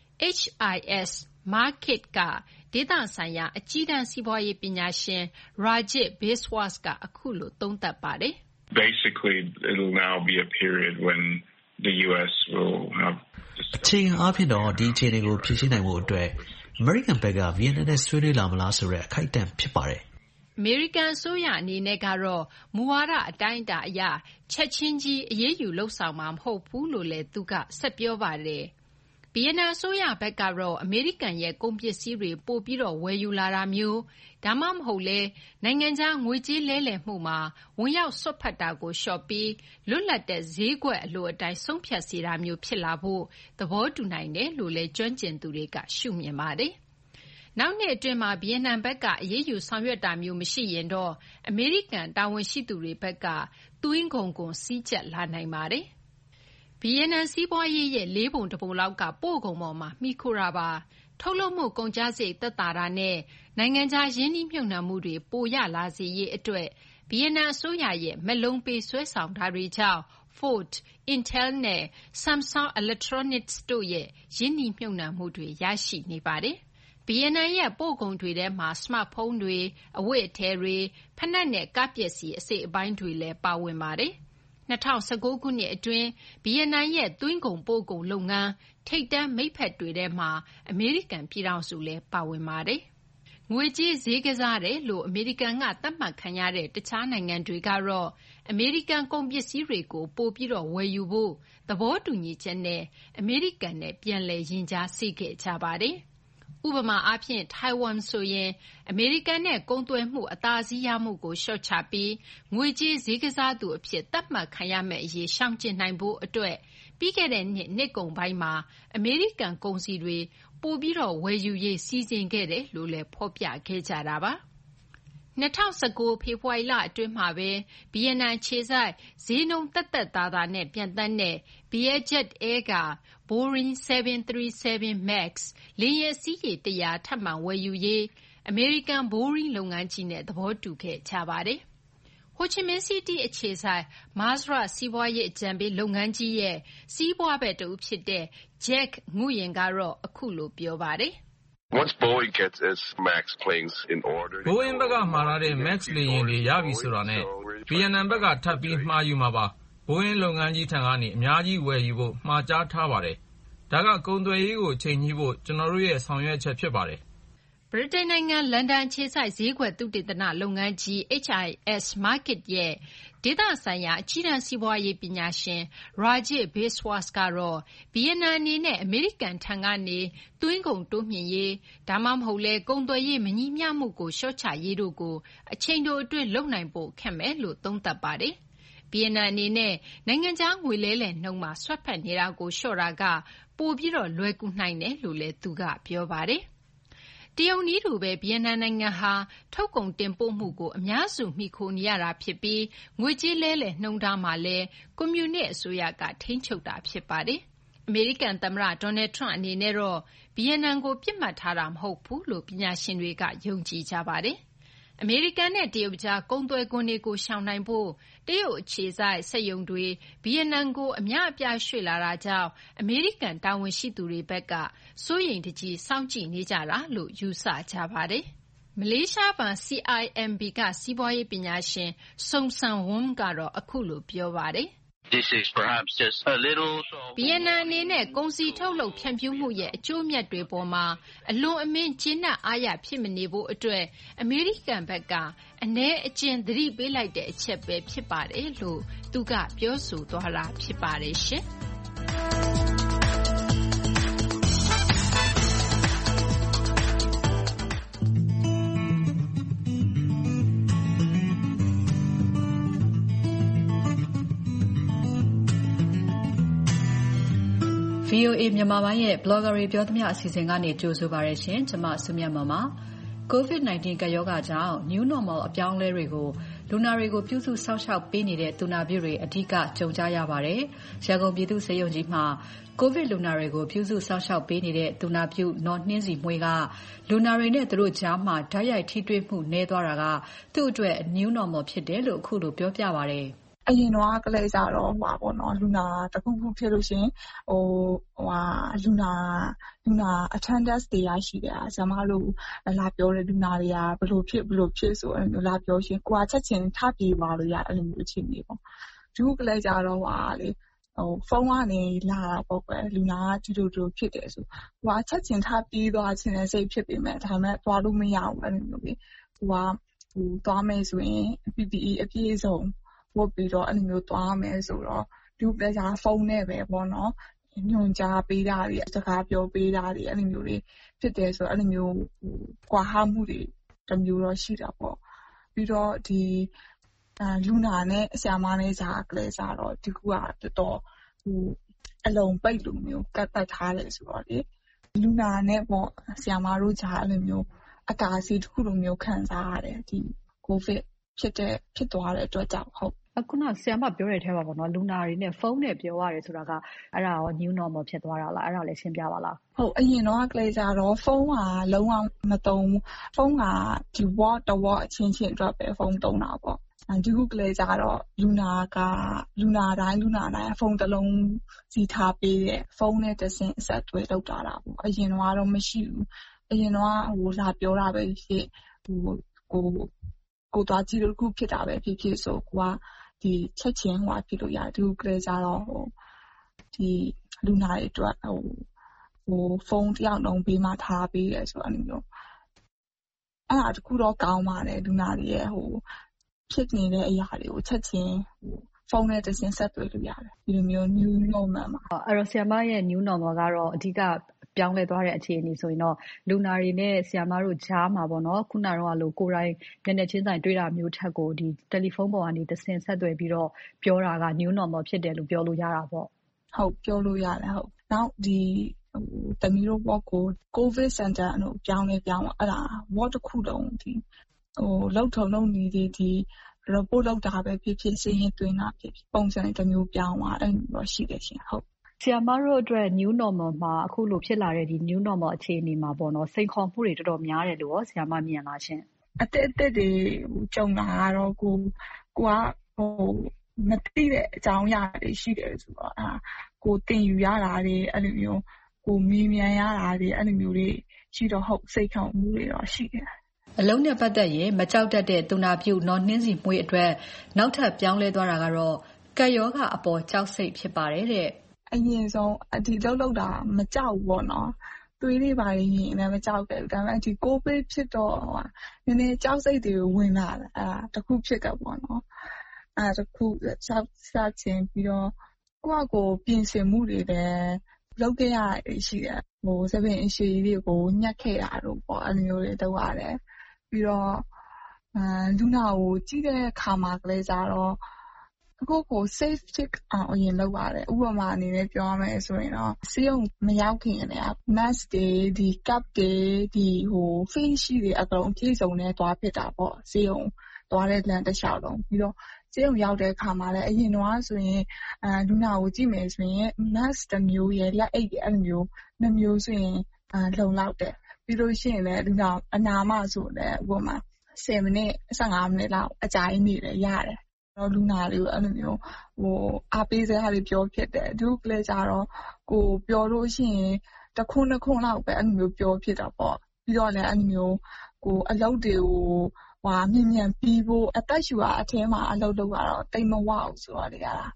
HIS Markit ကဒေသဆိုင်ရာအကြီးတန်းစီးပွားရေးပညာရှင် Rajit Biswas ကအခုလိုသုံးသပ်ပါတယ်။ Basically, it'll now be a period when the US will have အခြေခံအားဖြင့်တော့ဒီအခြေအနေကိုဖြေရှင်းနိုင်ဖို့အတွက်အမေရိကန်ဘက်ကဗီယက်နမ်နဲ့ဆွေးနွေးလာမလားဆိုတဲ့အခိုက်အတန့်ဖြစ်ပါတယ်။အမေရိကန်အစိုးရအနေနဲ့ကတော့မူဝါဒအတိုင်းအတာအရချက်ချင်းကြီးအရေးယူလုပ်ဆောင်မှာမဟုတ်ဘူးလို့လည်းသူကဆက်ပြောပါတယ်။ဗီယက်နမ်အစိုးရဘက်ကတော့အမေရိကန်ရဲ့ကုန်ပစ္စည်းတွေပိုပြီးဝယ်ယူလာတာမျိုးဒါမှမဟုတ်လဲနိုင်ငံခြားငွေကြေးလဲလှယ်မှုမှာဝင်ရောက်စွက်ဖက်တာကိုလျှော့ပြီးလွတ်လပ်တဲ့ဈေးကွက်အလိုအတိုင်းဆုံးဖြတ်စေတာမျိုးဖြစ်လာဖို့သဘောတူနိုင်တယ်လို့လည်းကျွမ်းကျင်သူတွေကရှုမြင်ပါတယ်။နောက်နှစ်အတွင်းမှာဗီယက်နမ်ဘက်ကအရေးယူဆောင်ရွက်တာမျိုးမရှိရင်တော့အမေရိကန်တာဝန်ရှိသူတွေဘက်ကသွင်းကုန်ကိုစည်းကျပ်လာနိုင်ပါတယ်။ဗီယက်နမ်စီးပွားရေးရဲ့4 ပုံ 1 ပုံလောက်ကပို့ကုန်ပေါ်မှာမှီခိုတာပါထုတ်လုပ်မှုကုန်ကျစရိတ်သက်သာတာနဲ့နိုင်ငံခြားရင်းနှီးမြှုပ်နှံမှုတွေပိုရလာစေရေးအတွက်ဗီယက်နမ်အစိုးရရဲ့မက်လုံးပေးဆွဲဆောင်တာတွေကြောင့် Ford, Intel နဲ့ Samsung Electronics တို့ရဲ့ရင်းနှီးမြှုပ်နှံမှုတွေရရှိနေပါတယ်ဗီယက်နမ်ရဲ့ပို့ကုန်တွေထဲမှာစမတ်ဖုန်းတွေအဝတ်အထည်တွေဖိနပ်နဲ့ကားပစ္စည်းအစိတ်အပိုင်းတွေလည်းပါဝင်ပါတယ်2019ခုနှစ်အတွင်းဗီယက်နမ်ရဲ့သွင်းကုန်ပို့ကုန်လုပ်ငန်းထိပ်တန်းမိတ်ဖက်တွေထဲမှာအမေရိကန်ပြည်ထောင်စုလည်းပါဝင်ပါတယ်။ငွေကြေးဈေးကစားတယ်လို့အမေရိကန်ကသတ်မှတ်ခံရတဲ့တခြားနိုင်ငံတွေကတော့အမေရိကန်ကုန်ပစ္စည်းတွေကိုပိုပြီးဝယ်ယူဖို့သဘောတူညီချက်နဲ့အမေရိကန်နဲ့ပြန်လည်ရင်ကြားစေ့ခဲ့ကြပါတယ်။ဥပမာအားဖြင့်ထိုင်ဝမ်ဆိုရင်အမေရိကန်နဲ့ကုန်သွယ်မှုအသာစီးရမှုကိုလျှော့ချပြီးငွေကြေးဈေးကစားသူအဖြစ်သတ်မှတ်ခံရမယ့်အရေးရှောင်ကျဉ်နိုင်ဖို့အတွက်ပြီးခဲ့တဲ့နှစ်ကုန်ပိုင်းမှာအမေရိကန်ကုန်စည်တွေပိုပြီးဝယ်ယူရေးစီစဉ်ခဲ့တယ်လို့လည်းဖော်ပြခဲ့ကြတာပါ2019ဖေဖော်ဝါရီလအတွင်းမှာပဲဗီယက်နမ်အခြေစိုက်ဈေးနှုန်းသက်သက်သာသာနဲ့ပြန်တန်းတဲ့ Vietjet Air က Boeing 737 MAX လေယာဉ်အစီးရေ100ထပ်မံဝယ်ယူရေးအမေရိကန် Boeing လုပ်ငန်းကြီးနဲ့သဘောတူခဲ့ကြပါတယ်။ဟိုချီမင်းစီးတီးအခြေစိုက် Mazra စီးပွားရေးအကြံပေးလုပ်ငန်းကြီးရဲ့စီးပွားဘက်တဦးဖြစ်တဲ့ Jack Nguyen ကတော့အခုလိုပြောပါတယ်။ Once Boeing gets its MAX planes in order, Boeing ဘက်ကမှာထားတဲ့ MAX လေယာဉ်တွေရပြီဆိုတာနဲ့ဗီယက်နမ်ဘက်ကထပ်ပြီးမှာယူမှာပါ။ Boeing လုပ်ငန်းကြီးထံကနေအများကြီးဝယ်ယူဖို့မှာကြားထားပါတယ်။ဒါကကုန်သွယ်ရေးကိုချိန်ညှိဖို့ကျွန်တော်တို့ရဲ့ဆောင်ရွက်ချက်ဖြစ်ပါတယ်ဗြိတိန်နိုင်ငံလန်ဒန်အခြေစိုက်ဈေးကွက်သုတေသနလုပ်ငန်းကြီး HIS Markit ရဲ့ဒေသဆိုင်ရာအကြီးတန်းစီးပွားရေးပညာရှင် Rajit Biswas ကတော့ဗီယက်နမ်အနေနဲ့အမေရိကန်ထံကနေသွင်းကုန်တိုးမြှင့်ရေးဒါမှမဟုတ်လဲကုန်သွယ်ရေးမညီမျှမှုကိုလျှော့ချရေးတို့ကိုအချိန်တိုအတွင်းလုပ်နိုင်ဖို့ခက်မယ်လို့သုံးသပ်ပါတယ်။ဗီယက်နမ်အနေနဲ့နိုင်ငံခြားငွေလဲလှယ်နှုန်းမှာဆွတ်ဖက်နေတာကိုလျှော့တာကပိုပြီးလွယ်ကူနိုင်တယ်လို့လည်းသူကပြောပါတယ်။တရုတ်နည်းတူပဲဗီယက်နမ်နိုင်ငံဟာထုတ်ကုန်တင်ပို့မှုကိုအများစုမှီခိုနေရတာဖြစ်ပြီးငွေကြေးလဲလှယ်နှုန်းထားမှာလည်းကွန်မြူနစ်အစိုးရကထိန်းချုပ်တာဖြစ်ပါတယ်။အမေရိကန်သမ္မတဒေါ်နယ်ထရန့်အနေနဲ့တော့ဗီယက်နမ်ကိုပစ်မှတ်ထားတာမဟုတ်ဘူးလို့ပညာရှင်တွေကယုံကြည်ကြပါတယ်။အမေရိကန်နဲ့တရုတ်ကြားကုန်သွယ်ခွန်တွေကိုရှောင်နိုင်ဖို့တရုတ်အခြေစိုက်စက်ရုံတွေဗီယက်နမ်ကိုအများအပြားရွှေ့လာတာကြောင့်အမေရိကန်တာဝန်ရှိသူတွေဘက်ကစိုးရိမ်တကြီးစောင့်ကြည့်နေကြတာလို့ယူဆကြပါတယ်။မလေးရှားပိုင် CIMB ကစီးပွားရေးပညာရှင် Song San Wong ကတော့အခုလိုပြောပါတယ်။ This is perhaps just a little. ဗီယက်နမ်အနေနဲ့ကုန်စည်ထုတ်လုပ်ဖြန့်ဖြူးမှုရဲ့အကျိုးအမြတ်တွေပေါ်မှာအလွန်အမင်းကျေနပ်အားရဖြစ်မနေဖို့အတွက်အမေရိကန်ဘက်ကအနည်းအကျဉ်းသတိပေးလိုက်တဲ့အချက်ပဲဖြစ်ပါတယ်လို့သူကပြောဆိုသွားတာဖြစ်ပါတယ်ရှင်။ VOA မြန်မာပိုင်းရဲ့ blogger တွေပြောသမျှအစီအစဉ်ကနေကြိုဆိုပါရရှင်။ကျွန်မစုမြတ်မွန်ပါ။ COVID-19 ကပ်ရောဂါကြောင့် New Normal အပြောင်းအလဲတွေကိုလူနာတွေကိုပြုစုစောင့်ရှောက်ပေးနေတဲ့သူနာပြုတွေအဓိကကြုံကြရပါတယ်။ရန်ကုန်ပြည်သူ့ဆေးရုံကြီးမှာကိုဗစ်လူနာတွေကိုပြုစုစောင့်ရှောက်ပေးနေတဲ့သူနာပြုနော်နှင်းစီမွေးကလူနာတွေနဲ့သူတို့ကြားမှာဓာတ်ရိုက်ထိတွေ့မှုနည်းသွားတာကသူ့အတွက် New Normal ဖြစ်တယ်လို့အခုလိုပြောပြပါတယ်။အရင်တော့ကလေးကြတော့ဟွာပေါ့နော်လူနာတစ်ခုခုဖြစ်လို့ရှင်လူနာ attendance တွေရရှိတယ်ဆရာမတို့လာပြောတဲ့လူနာတွေကဘလို့ဖြစ်ဆိုအဲ့လိုလာပြောရှင်ကိုကချက်ချင်းထားပြေးပါလို့ရအဲ့လိုမျိုးအခြေအနေပေါ့ဒီကလေးကြတော့ဟွာလေဖုန်းကနေလာတာပေါ့ကွယ်လူနာကဒီလိုဖြစ်တယ်ဆိုဟွာချက်ချင်းထားပြေးသွားခြင်းနဲ့စိတ်ဖြစ်ပေမဲ့ဒါမှသွားလို့မရဘူးအဲ့လိုမျိုးလေဟိုသွားမယ်ဆိုရင် PPE အပြည့်စုံဝတ်ပြီးတော့အဲ့လိုမျိုးသွားမယ်ဆိုတော့ဒီကလေးကဖုန်းနဲ့ပဲပေါ့နော်ညွန်ကြားပေးတာတွေစကားပြောပေးတာတွေအဲ့လိုမျိုးတွေဖြစ်တယ်ဆိုတော့အဲ့လိုမျိုးကွာဟမှုတွေတစ်မျိုးတော့ရှိတာပေါ့ပြီးတော့ဒီလူနာနဲ့ဆရာမနဲ့ဂျာကလေးစားတော့ဒီကူကတော်အလုံးပိတ်လိုမျိုးကတ်ပတ်ထားတယ်ဆိုတော့လေလူနာနဲ့ပေါ့ဆရာမတို့ဂျာအဲ့လိုမျိုးအကာအစီတစ်ခုလိုမျိုးခံစားရတယ်ဒီကိုဗစ်ဖြစ်သွားတဲ့အတွက်ကြောင့်ဟုတ်ခုနဆရာမပြောတဲ့အထဲမှာပေါ့နော်လူနာတွေနဲ့ဖုန်းနဲ့ပြောရတယ်ဆိုတာကအဲ့ဒါရော new normal ဖြစ်သွားတာလားအဲ့ဒါလည်းရှင်းပြပါလားဟုတ်အရင်တော့ကလေးကြတော့ဖုန်းကလုံးဝမသုံးဖုန်းကဒီ word အချင်းအတွက်ပဲဖုန်းသုံးတာပေါ့ဒီခုကလေးကြတော့လူနာတိုင်းဖုန်းတစ်လုံးစီထားပေးတဲ့ဖုန်းနဲ့တစ်ဆင့်အဆက်အသွယ်လုပ်တာပေါ့အရင်တော့မရှိဘူးအရင်တော့လာပြောတာပဲဖြစ်ကိုသွားကြည့်လို့ခုဖြစ်တာပဲဖြစ်ဆိုကိုကဒီချက်ချင်းဖြစ်လို့ရတယ်ဒီကလေးကြတော့ဒီလူနာတွေအတွက်ဖုန်းတစ်ယောက်လုံးပေးမှထားပေးတယ်ဆိုအဲ့လိုမျိုးအဲ့ဒါတခုတော့ကောင်းပါတယ်လူနာတွေရဲ့ဖြစ်နေတဲ့အရာတွေကိုချက်ချင်းဖုန်းနဲ့တစ်ဆင့်ဆက်သွယ်လို့ရတယ်ဒီလိုမျိုး new normal မှာအဲ့တော့ဆရာမရဲ့ new normal ကတော့အဓိကပြောင်းလဲသွားတဲ့အခြေအနေဆိုရင်တော့လူနာတွေနဲ့ဆရာမတို့ကြားမှာပေါ့နော်ခုနကတော့လိုကိုယ်တိုင်မျက်နှာချင်းဆိုင်တွေ့တာမျိုးထက်ကိုဒီတယ်လီဖုန်းပေါ်ကနေတစ်ဆင့်ဆက်သွယ်ပြီးတော့ပြောတာက new normal ဖြစ်တယ်လို့ပြောလို့ရတာပေါ့ဟုတ်ပြောလို့ရတယ်ဟုတ်နောက်ဒီတမီတို့ဘောကို COVID center အလို့ပြောင်းလဲပြောင်းအဲ့ဒါ ward တစ်ခုလုံးဒီလောက်ထုံလုံးနေဒီ report လောက်တာပဲဖြစ်စရင်တွင်တာဖြစ်ပုံစံတစ်မျိုးပြောင်းသွားအဲ့လိုရှိတယ်ရှင်ဟုတ်ဆရာမတို့အတွက် new normal မှာအခုလိုဖြစ်လာတဲ့ဒီ new normal အခြေအနေမှာပေါ့နော်စိန်ခေါ်မှုတွေတော်တော်များတယ်လို့ရောဆရာမမြင်လားရှင်အသက်တွေကြုံလာတော့ကိုကမသိတဲ့အကြောင်းအရာတွေရှိတယ်ဆိုတော့ကိုတင်ယူရတာတွေအဲ့လိုမျိုးကိုမေးမြန်းရတာတွေအဲ့လိုမျိုးတွေရှိတော့ဟုတ်စိတ်ခေါ်မှုတွေတော့ရှိတယ်အလုံးနဲ့ပတ်သက်ရင်မကြောက်တတ်တဲ့သူနာပြုနော်နှင်းစီမွေးအတွက်နောက်ထပ်ပြောင်းလဲသွားတာကတော့ကပ်ရောဂါအပေါ်ကြောက်စိတ်ဖြစ်ပါတယ်တဲ့အရင်ဆုံးဒီလောက်တာမကြောက်ဘူးပေါ့နော်သွေးတွေပါရင်လည်းမကြောက်ခဲ့ဘူးဒါပေမဲ့ဒီကိုဗစ်ဖြစ်တော့နည်းနည်းကြောက်စိတ်တွေဝင်လာတယ်တခုဖြစ်ခဲ့ပေါ့နော်တခုစချင်းပြီးတော့ကိုပြင်ဆင်မှုတွေလည်းလုပ်ခဲ့ရတယ်ရှိတယ်သပင်အရှိတွေကိုညှက်ခဲ့တာတို့ပေါ့အဲ့လိုမျိုးတွေလုပ်ရတယ်ပြီးတော့လူနာကိုကြည့်တဲ့အခါမှာကလေးကြတော့ကို safe check အရင်လုပ်ရတယ်ဥပမာအနေနဲ့ပြောရမယ်ဆိုရင်တော့ဆေးရုံမရောက်ခင်က mask တွေဒီ cap တွေဒီface shield တွေအကုန်အပြည့်စုံနဲ့သွားဖြစ်တာပေါ့ဆေးရုံသွားတဲ့လမ်းတစ်လျှောက်လုံးပြီးတော့ဆေးရုံရောက်တဲ့အခါမှာလည်းအရင်တော့ဆိုရင်လူနာကိုကြည့်မယ်ဆိုရင် mask တစ်မျိုးရဲ့လက်အိတ်အဲ့လိုမျိုးနှစ်မျိုးဆိုရင်လုံလောက်တယ်ပြီးလို့ရှိရင်လည်းလူနာအနာမဆိုလည်းဥပမာ10မိနစ်15မိနစ်လောက်အကြာကြီးနေလည်းရတယ်လူနာတွေကိုအဲ့လိုမျိုးအားပေးစရာတွေပြောဖြစ်တယ်သူကလည်းကြတော့ကိုပြောလို့ရှိရင်တစ်ခွန်းလောက်ပဲအဲ့လိုမျိုးပြောဖြစ်တာပေါ့ပြီးတော့လည်းအဲ့လိုမျိုးကိုအလုပ်တွေကိုမြန်ပြီးဖို့အသက်ရှူရအထဲမှာအလုပ်လုပ်ရတော့တိတ်မဝအောင်ဆိုတော့လေရတာ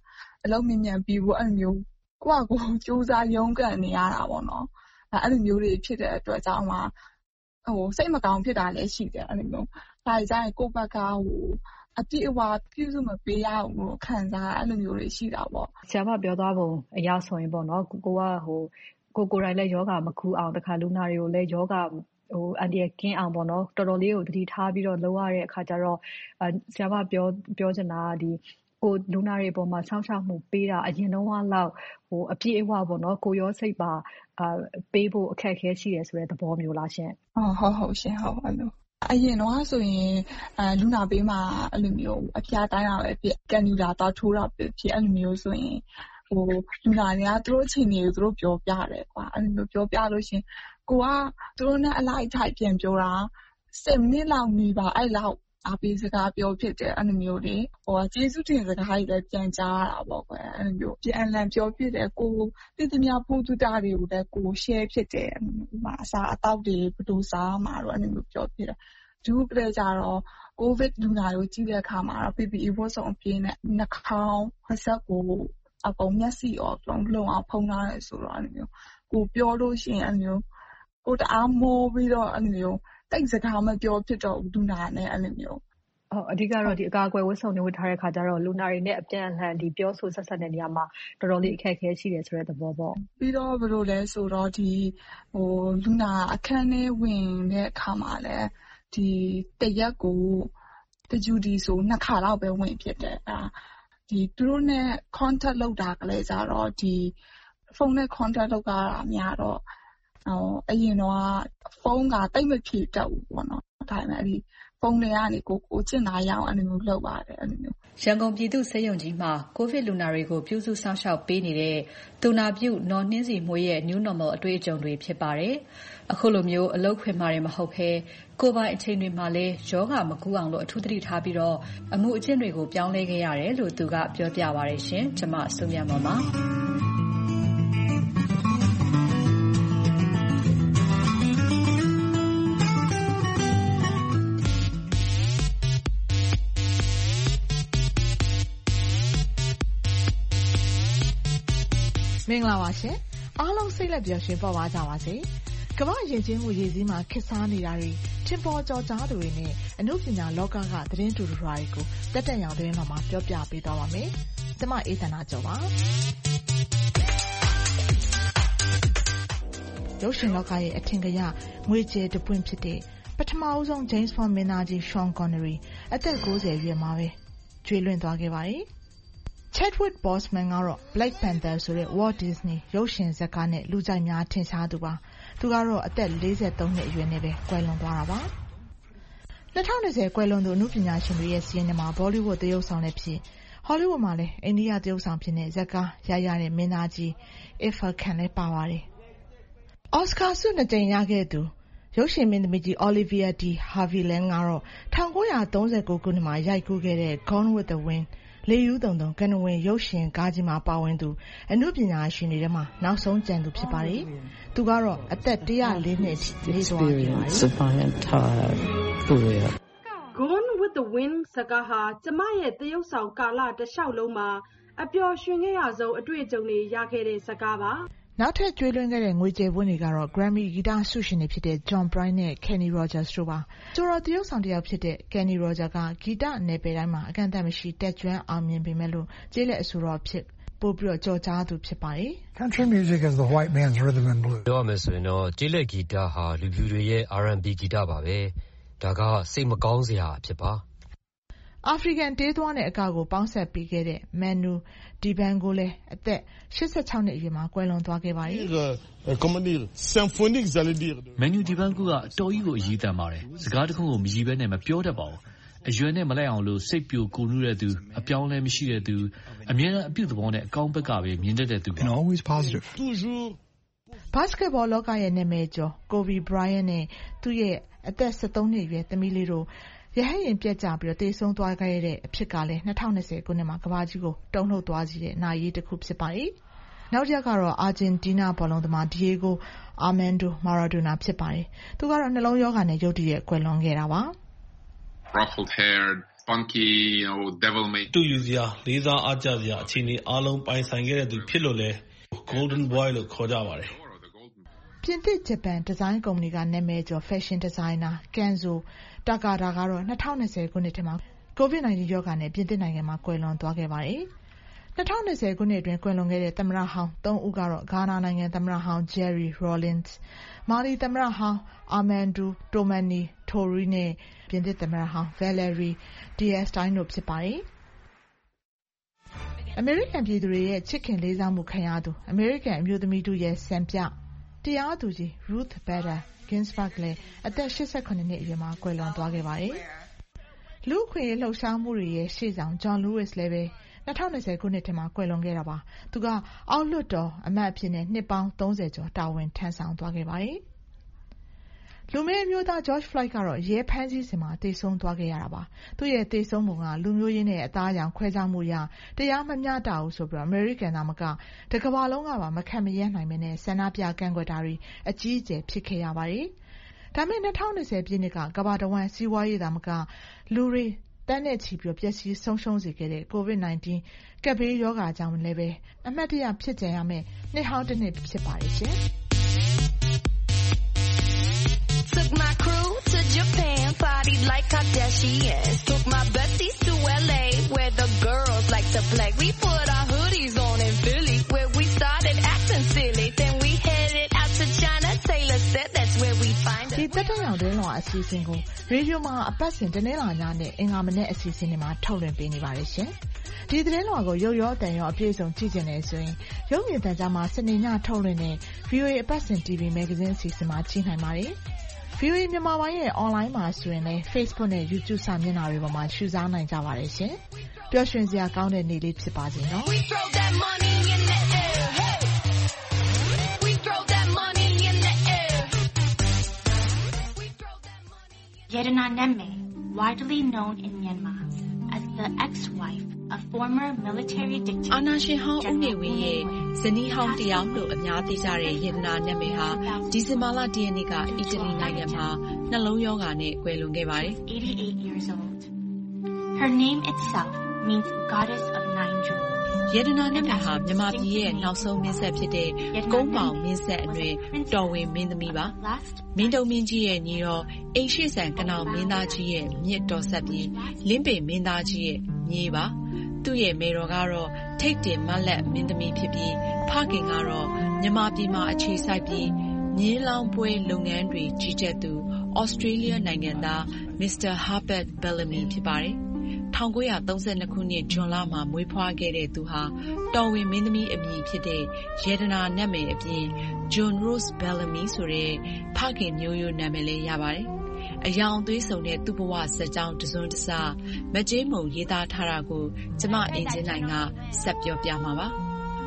အလုံးမြင်မြန်ပြီးဖို့အဲ့လိုမျိုးကိုယ့်ကိုစူးစမ်းရုန်းကန်နေရတာပေါ့နော်အဲ့လိုမျိုးတွေဖြစ်တဲ့အတွက်ကြောင့်မှစိတ်မကောင်းဖြစ်တာလည်းရှိတယ်အဲ့လိုမျိုးဒါကြရင်ကိုယ့်ဘက်ကအပြည့်အဝပြုစုမပေးရဘူးလို့ခံစားအဲ့လိုမျိုးတွေရှိတာပေါ့ဆရာမပြောသွားပုံအရဆိုရင်ပေါ့နော်ကိုကကိုယ်တိုင်လည်းယောဂမကူအောင်တခါလူနာတွေကိုလည်းယောဂအန်ဒီကင်းအောင်ပေါ့နော်တော်တော်လေးကိုတတိထားပြီးတော့လုပ်ရတဲ့အခါကျတော့ဆရာမပြောချင်တာကကိုလူနာတွေပေါ်မှာဆောင်းရှောက်မှုပေးတာအရင်တော့လောက်အပြည့်အဝပေါ့နော်ကိုရောစိတ်ပါပေးဖို့အခက်အခဲရှိတယ်ဆိုတဲ့သဘောမျိုးလားရှင်ဟုတ်ရှင်ဟုတ်အဲ့လိုအရင်တော့ဆိုရင်လူနာပေးမှာအဲ့လိုမျိုးအဖျားတိုင်းတာပဲဖြစ်ကန်ယူလာတော့ထိုးတာဖြစ်အဲ့လိုမျိုးဆိုရင်လူနာတွေကသူတို့အချိန်တွေကိုသူတို့ပြောပြတယ်ကွာအဲ့လိုမျိုးပြောပြလို့ရှင်ကိုကသူတို့နဲ့အလိုက်ထိုက်ပြန်ပြောတာ10မိနစ်လောက်နေပါအဲ့လောက်အပေးစကားပြောဖြစ်တယ်အဲ့လိုမျိုးတွေကျေးဇူးတင်စကားတွေလည်းပြန်ကြားရတာပေါ့ကွယ်အဲ့လိုမျိုးပြန်လည်ပြောဖြစ်တယ်ကိုသိသမျှဖို့တူတာတွေကိုလည်းကို share ဖြစ်တယ်ဥပမာအစားအသောက်တွေဘယ်လိုစားမှာတော့အဲ့လိုမျိုးပြောဖြစ်တယ်ဒုတိယကြတော့ကိုဗစ်လူနာကိုကြည့်တဲ့အခါမှာတော့ PPE ဝတ်စုံအပြည့်နဲ့နှာခေါင်းပါးစပ်ကိုအကုန်မျက်စိရောလုံးအောင်ဖုံးထားတယ်ဆိုတော့အဲ့လိုမျိုးကိုပြောလို့ရှိရင်အဲ့လိုမျိုးကိုတအားမိုးပြီးတော့အဲ့လိုမျိုးတိတ်စကားမပြောဖြစ်တော့လူနာနဲ့အဲ့လိုမျိုးအဓိကတော့ဒီအကာအကွယ်ဝတ်စုံတွေဝတ်ထားတဲ့ခါကျတော့လူနာတွေနဲ့အပြန်အလှန်ဒီပြောဆိုဆက်ဆက်တဲ့နေရာမှာတော်တော်လေးအခက်အခဲရှိတယ်ဆိုတဲ့သဘောပေါ့ပြီးတော့ဘယ်လိုလဲဆိုတော့ဒီလူနာအခန်းထဲဝင်တဲ့အခါမှာလည်းဒီတရက်ကိုတကြူဒီဆို2ခါလောက်ပဲဝင်ဖြစ်တယ်ဒီသူတို့နဲ့ contact လုပ်တာကလေးကြတော့ဒီဖုန်းနဲ့ contact လုပ်တာများတော့အရင်တော့ဖုန်းကတိတ်မဖြေတတ်ဘူးပေါ့နော်ဒါပေမဲ့ဒီဖုန်းတွေကနေကိုချစ်နာရအောင်အဲ့လိုမျိုးလုပ်ပါတယ်အဲ့လိုမျိုးရန်ကုန်ပြည်သူ့ဆေးရုံကြီးမှာကိုဗစ်လူနာတွေကိုပြုစုစောင့်ရှောက်ပေးနေတဲ့သူနာပြုနော်နှင်းစီမွေးရဲ့ New Normal အတွေ့အကြုံတွေဖြစ်ပါတယ်အခုလိုမျိုးအလုပ်ခွင်မှာတွေမဟုတ်ဘဲကိုယ်ပိုင်အချိန်တွေမှာလည်းယောဂမကူအောင်လို့အထူးသတိထားပြီးတော့အမှုအကျင့်တွေကိုပြောင်းလဲခဲ့ရတယ်လို့သူကပြောပြပါတယ်ရှင်ကျွန်မစုမြတ်မော်ပါမင်္ဂလာပါရှင်အားလုံးစိတ်လက်ပျော်ရွှင်ပေါ်ပါကြပါစေကမ္ဘာယဉ်ကျေးမှုရည်စည်းမှာခေတ်စားနေတာတွေထင်ပေါ်ကျော်ကြားသူတွေနဲ့အမှုပညာလောကကသတင်းတူတူတွေကိုတက်တက်ရောင်သတင်းမှာပြောပြပေးသွားပါမယ်ကျွန်မအေးသန္တာကျော်ပါရုပ်ရှင်လောကရဲ့အထင်ကရငွေကြေးတပွင့်ဖြစ်တဲ့ပထမဦးဆုံး James Bond မင်းသားကြီး Sean Connery အသက်90အရွယ်မှာပဲကျွေးလွင့်သွားခဲ့ပါတယ်Chadwick Boseman ကတော့ Black Panther ဆိုတဲ့ Walt Disney ရုပ်ရှင်ဇာတ်ကားနဲ့လူကြိုက်များထင်ရှားသူပါ။သူကတော့အသက်43နှစ်အရွယ်နဲ့ပဲကွယ်လွန်သွားတာပါ။2020ကွယ်လွန်သူအမှုပညာရှင်တွေရဲ့စီးရင်ထဲမှာ Bollywood သရုပ်ဆောင်လည်းဖြစ် Hollywood မှာလည်းအိန္ဒိယသရုပ်ဆောင်ဖြစ်တဲ့ဇာတ်ကားရတဲ့မင်းသားကြီး Irfan Khan လည်းပါပါတယ်။ Oscar ဆု2ကြိမ်ရခဲ့သူရုပ်ရှင်မင်းသမီးကြီး Olivia de Havilland ကတော့1939ခုနှစ်မှာရိုက်ကူးခဲ့တဲ့ Gone with the Windလေယူးတုံကနဝင်ရုပ်ရှင်ကားကြီးမှာပါဝင်သူအမှုပညာရှင်တွေထဲမှာနောက်ဆုံးကျန်သူဖြစ်ပါတယ်။သူကတော့အသက်104နှစ်လေးသွားခဲ့ပါတယ်။ Gone with the Wind ဇာတ်ကားဟာကျမရဲ့သရုပ်ဆောင်ကာလတစ်လျှောက်လုံးမှာအပျော်ရွှင်ခဲ့ရဆုံးအတွေ့အကြုံတွေရခဲ့တဲ့ဇာတ်ကားပါ။နောက်ထပ်ကျွေးလွှင့်ခဲ့တဲ့ငွေကြေးပွင့်တွေကတော့ Grammy ဂီတဆုရှင်တွေဖြစ်တဲ့ John Prine နဲ့ Kenny Rogers တို့ပါ။ဆိုတော့သရုပ်ဆောင်တစ်ယောက်ဖြစ်တဲ့ Kenny Rogers ကဂီတနယ်ပယ်တိုင်းမှာအကန့်အသတ်မရှိတက်ကြွအောင်မြင်ပေမဲ့လို့ကျေးလက်အဆိုတော်ဖြစ်ပို့ပြီးတော့ကြော်ကြားသူဖြစ်ပါတယ်။ Country music is the white man's rhythm and blues ပြောမယ်ဆိုရင်တော့ကျေးလက်ဂီတဟာလူဖြူတွေရဲ့ R&B ဂီတပါပဲ။ဒါကစိတ်မကောင်းစရာဖြစ်ပါ။အာဖရိကန်တေးသွားနဲ့အကကိုပေါင်းဆက်ပေးခဲ့တဲ့ Manu Dibango လည်းအသက်86နှစ်အရွယ်မှာကွယ်လွန်သွားခဲ့ပါတယ်။ Manu Dibango ကအတော်ကြီးကိုအရေးတန်ပါတယ်။စကားတစ်ခုကိုမရည်ဘဲနဲ့မပြောတတ်ပါဘူး။အရွယ်နဲ့မလိုက်အောင်လို့စိတ်ပြိုကိုနူးတဲ့သူအပြောင်းလဲမရှိတဲ့သူအမြဲတမ်းအပြုသဘောနဲ့အကောင်းဘက်ကပဲမြင်တတ်တဲ့သူပါဘတ်စကတ်ဘောလောကရဲ့နာမည်ကျော် Kobe Bryant နဲ့သူ့ရဲ့အသက်73နှစ်အရွယ်သမီးလေးတို့ရဟတ်ယာဉ်ပျက်ကျပြီးသေဆုံးသွားခဲ့တဲ့အဖြစ်ကလည်း2020ခုနှစ်မှာကမ္ဘာကြီးကိုတုန်လှုပ်သွားစေတဲ့နာရီတစ်ခုဖြစ်ပါတယ်။နောက်တစ်ယောက်ကတော့အာဂျင်တီးနားဘောလုံးသမား Diego Armando Maradona ဖြစ်ပါတယ်။သူကတော့နှလုံးရောဂါနဲ့ရုတ်တရက်ကွယ်လွန်ခဲ့တာပါ။ Ruffled haired spunky, devil may. တူယူစရာလေးစားအားကျစရာအခြေအနေအားလုံးပိုင်ဆိုင်ခဲ့တဲ့သူဖြစ်လို့လဲ Golden Boy လို့ခေါ်ကြပါတယ်။ပြင်သစ်ဂျပန်ဒီဇိုင်းကုမ္ပဏီကနာမည်ကျော် fashion designer Kenzo Takada ကတော့2020ခုနှစ်ထဲမှာ COVID-19 ရောဂါနဲ့ပြင်သစ်နိုင်ငံမှာကွယ်လွန်သွားခဲ့ပါတယ်။2020ခုနှစ်အတွင်းကွယ်လွန်ခဲ့တဲ့သမ္မတဟောင်း3ဦးကတော့ဂါနာနိုင်ငံသမ္မတဟောင်း Jerry Rawlings, မာလီသမ္မတဟောင်း Amadou Toumani Touré နဲ့ပြင်သစ်သမ္မတဟောင်း Valéry Giscard တို့ဖြစ်ပါတယ်။အမေရိကန်ပြည်သူတွေရဲ့ချစ်ခင်လေးစားမှုခံရသူအမေရိကန်အမျိုးသမီးတို့ရဲ့စံပြတရားသူကြီး Ruth Bader Ginsburg လည်းအသက်88နှစ်အရွယ်မှာကွယ်လွန်သွားခဲ့ပါတယ်။လူ့အခွင့်အရေးလှုပ်ရှားမှုတွေရဲ့ရှေ့ဆောင် John Lewis လည်းပဲ2020ခုနှစ်ထဲမှာကွယ်လွန်ခဲ့တာပါ။သူကအောက်လွှတ်တော်အမတ်အဖြစ်နဲ့နှစ်ပေါင်း30ကျော်တာဝန်ထမ်းဆောင်သွားခဲ့ပါတယ်။လူမည်းအမျိုးသား George Floyd ကတော့ရဲဖမ်းဆီးစဉ်မှာသေဆုံးသွားခဲ့ရတာပါ။သူ့ရဲ့သေဆုံးပုံကလူမျိုးရေးနဲ့အသားအရောင်ခွဲခြားမှုအရတရားမမျှတဘူးဆိုပြီးအမေရိကန်သားမကတကမ္ဘာလုံးကပါမခံမရပ်နိုင်ပဲနဲ့ဆန္ဒပြကန့်ကွက်တာတွေအကြီးအကျယ်ဖြစ်ခဲ့ရပါတယ်။ဒါပေမဲ့2020ပြည့်နှစ်ကကမ္ဘာတဝန်းစီးပွားရေးသားမကလူတွေတန်းနဲ့ချီပြီးပျက်စီးဆုံးရှုံးစေခဲ့တဲ့ COVID-19 ကပ်ဘေးရောဂါကြောင့်လည်းပဲအမှတ်တရဖြစ်ကြရမယ့်နှစ်ဟောင်းတစ်နှစ်ဖြစ်ပါတယ်ရှင်။ Took my crew to Japan, partied like Kardashians. Took my besties to LA, where the girls like to play. We put our hoodies on in Philly, where we started acting silly. Then we headed out to China. Taylor said that's where we find us. ဒီတက်တဲ့အောင်တွင်းလောအစီအစဉ်ကိုရေဒီယိုမှာအပတ်စဉ်တနင်္လာညနဲ့အင်္ဂါမနေ့အစီအစဉ်တွေမှာထုတ်လွှင့်ပေးနေပါတယ်ရှင်။ဒီသတင်းလွှာကိုရုပ်ရောအသံရောအပြည့်အစုံကြည့်ချင်တယ်ဆိုရင်ရုပ်မြင်သံကြားမှာစနေညထုတ်လွှင့်တဲ့ VOA အပတ်စဉ် TV မဂ္ဂဇင်းအစီအစဉ်မှာကြည့်နိုင်ပါတယ်။ VOA မြန်မာပိုင်းရဲ့ online မှာဆိုရင်လည်း Facebook နဲ့ YouTube စာမျက်နှာတွေပေါ်မှာရှုစားနိုင်ကြပါတယ်ရှင်။ပျော်ရွှင်စရာကောင်းတဲ့နေ့လေးဖြစ်ပါစေနော်။ Yedna Neme, widely known in Myanmar as the ex-wife of former military dictator. အာဏာရှင်ဟောင်းဦးနေဝင်းရဲ့ဇနီးဟောင်းတယောက်လို့အများသိကြတဲ့ Yedna Neme ဟာဒီဇင်ဘာလ 1 ရက်နေ့ကအီတလီနိုင်ငံမှာနှလုံးရောဂါနဲ့ကွယ်လွန်ခဲ့ပါတယ်။ 88 years old. Her name itself means goddess of nine jewels. Yedna Neme ဟာမြန်မာပြည်ရဲ့နောက်ဆုံးမင်းဆက်ဖြစ်တဲ့ကုန်းပေါင်မင်းဆက်အနွယ်တော်ဝင်မင်းသမီးပါ။မင်းတုံမင်းကြီးရဲ့ညီတော်အိမ်ရှိဆန်ကနောင်မင်းသားကြီးရဲ့မြစ်တော်ဆက်ပြီးလင်းပင်မင်းသားကြီးရဲ့ညီပါ။သူ့ရဲ့မေတော်ကတော့ထိတ်တင်မလက်မင်းသမီးဖြစ်ပြီးဖခင်ကတော့မြန်မာပြည်မှာအခြေစိုက်ပြီးမြင်းလောင်းပွဲလုပ်ငန်းတွေကြီးကြပ်သူဩစတြေးလျနိုင်ငံသား Mr. Herbert Bellamy ဖြစ်ပါတယ်။1932ခုနှစ်ဇွန်လမှာမွေးဖွားခဲ့တဲ့သူဟာတော်ဝင်မင်းသမီးအမည်ဖြစ်တဲ့ Yedna Neme အပြင် John Rose Bellamy ဆိုတဲ့ဖခင်မျိုးရိုးနာမည်လည်းရပါတယ်။အယောင်သွေးစုံတဲ့သူ့ဘဝဇာတ်ကြောင်းတစွန်းတစမကြေးမုံရေးသားထားတာကိုကျမအင်ဂျင်နိုင်ကဆက်ပြောပြမှာပါ။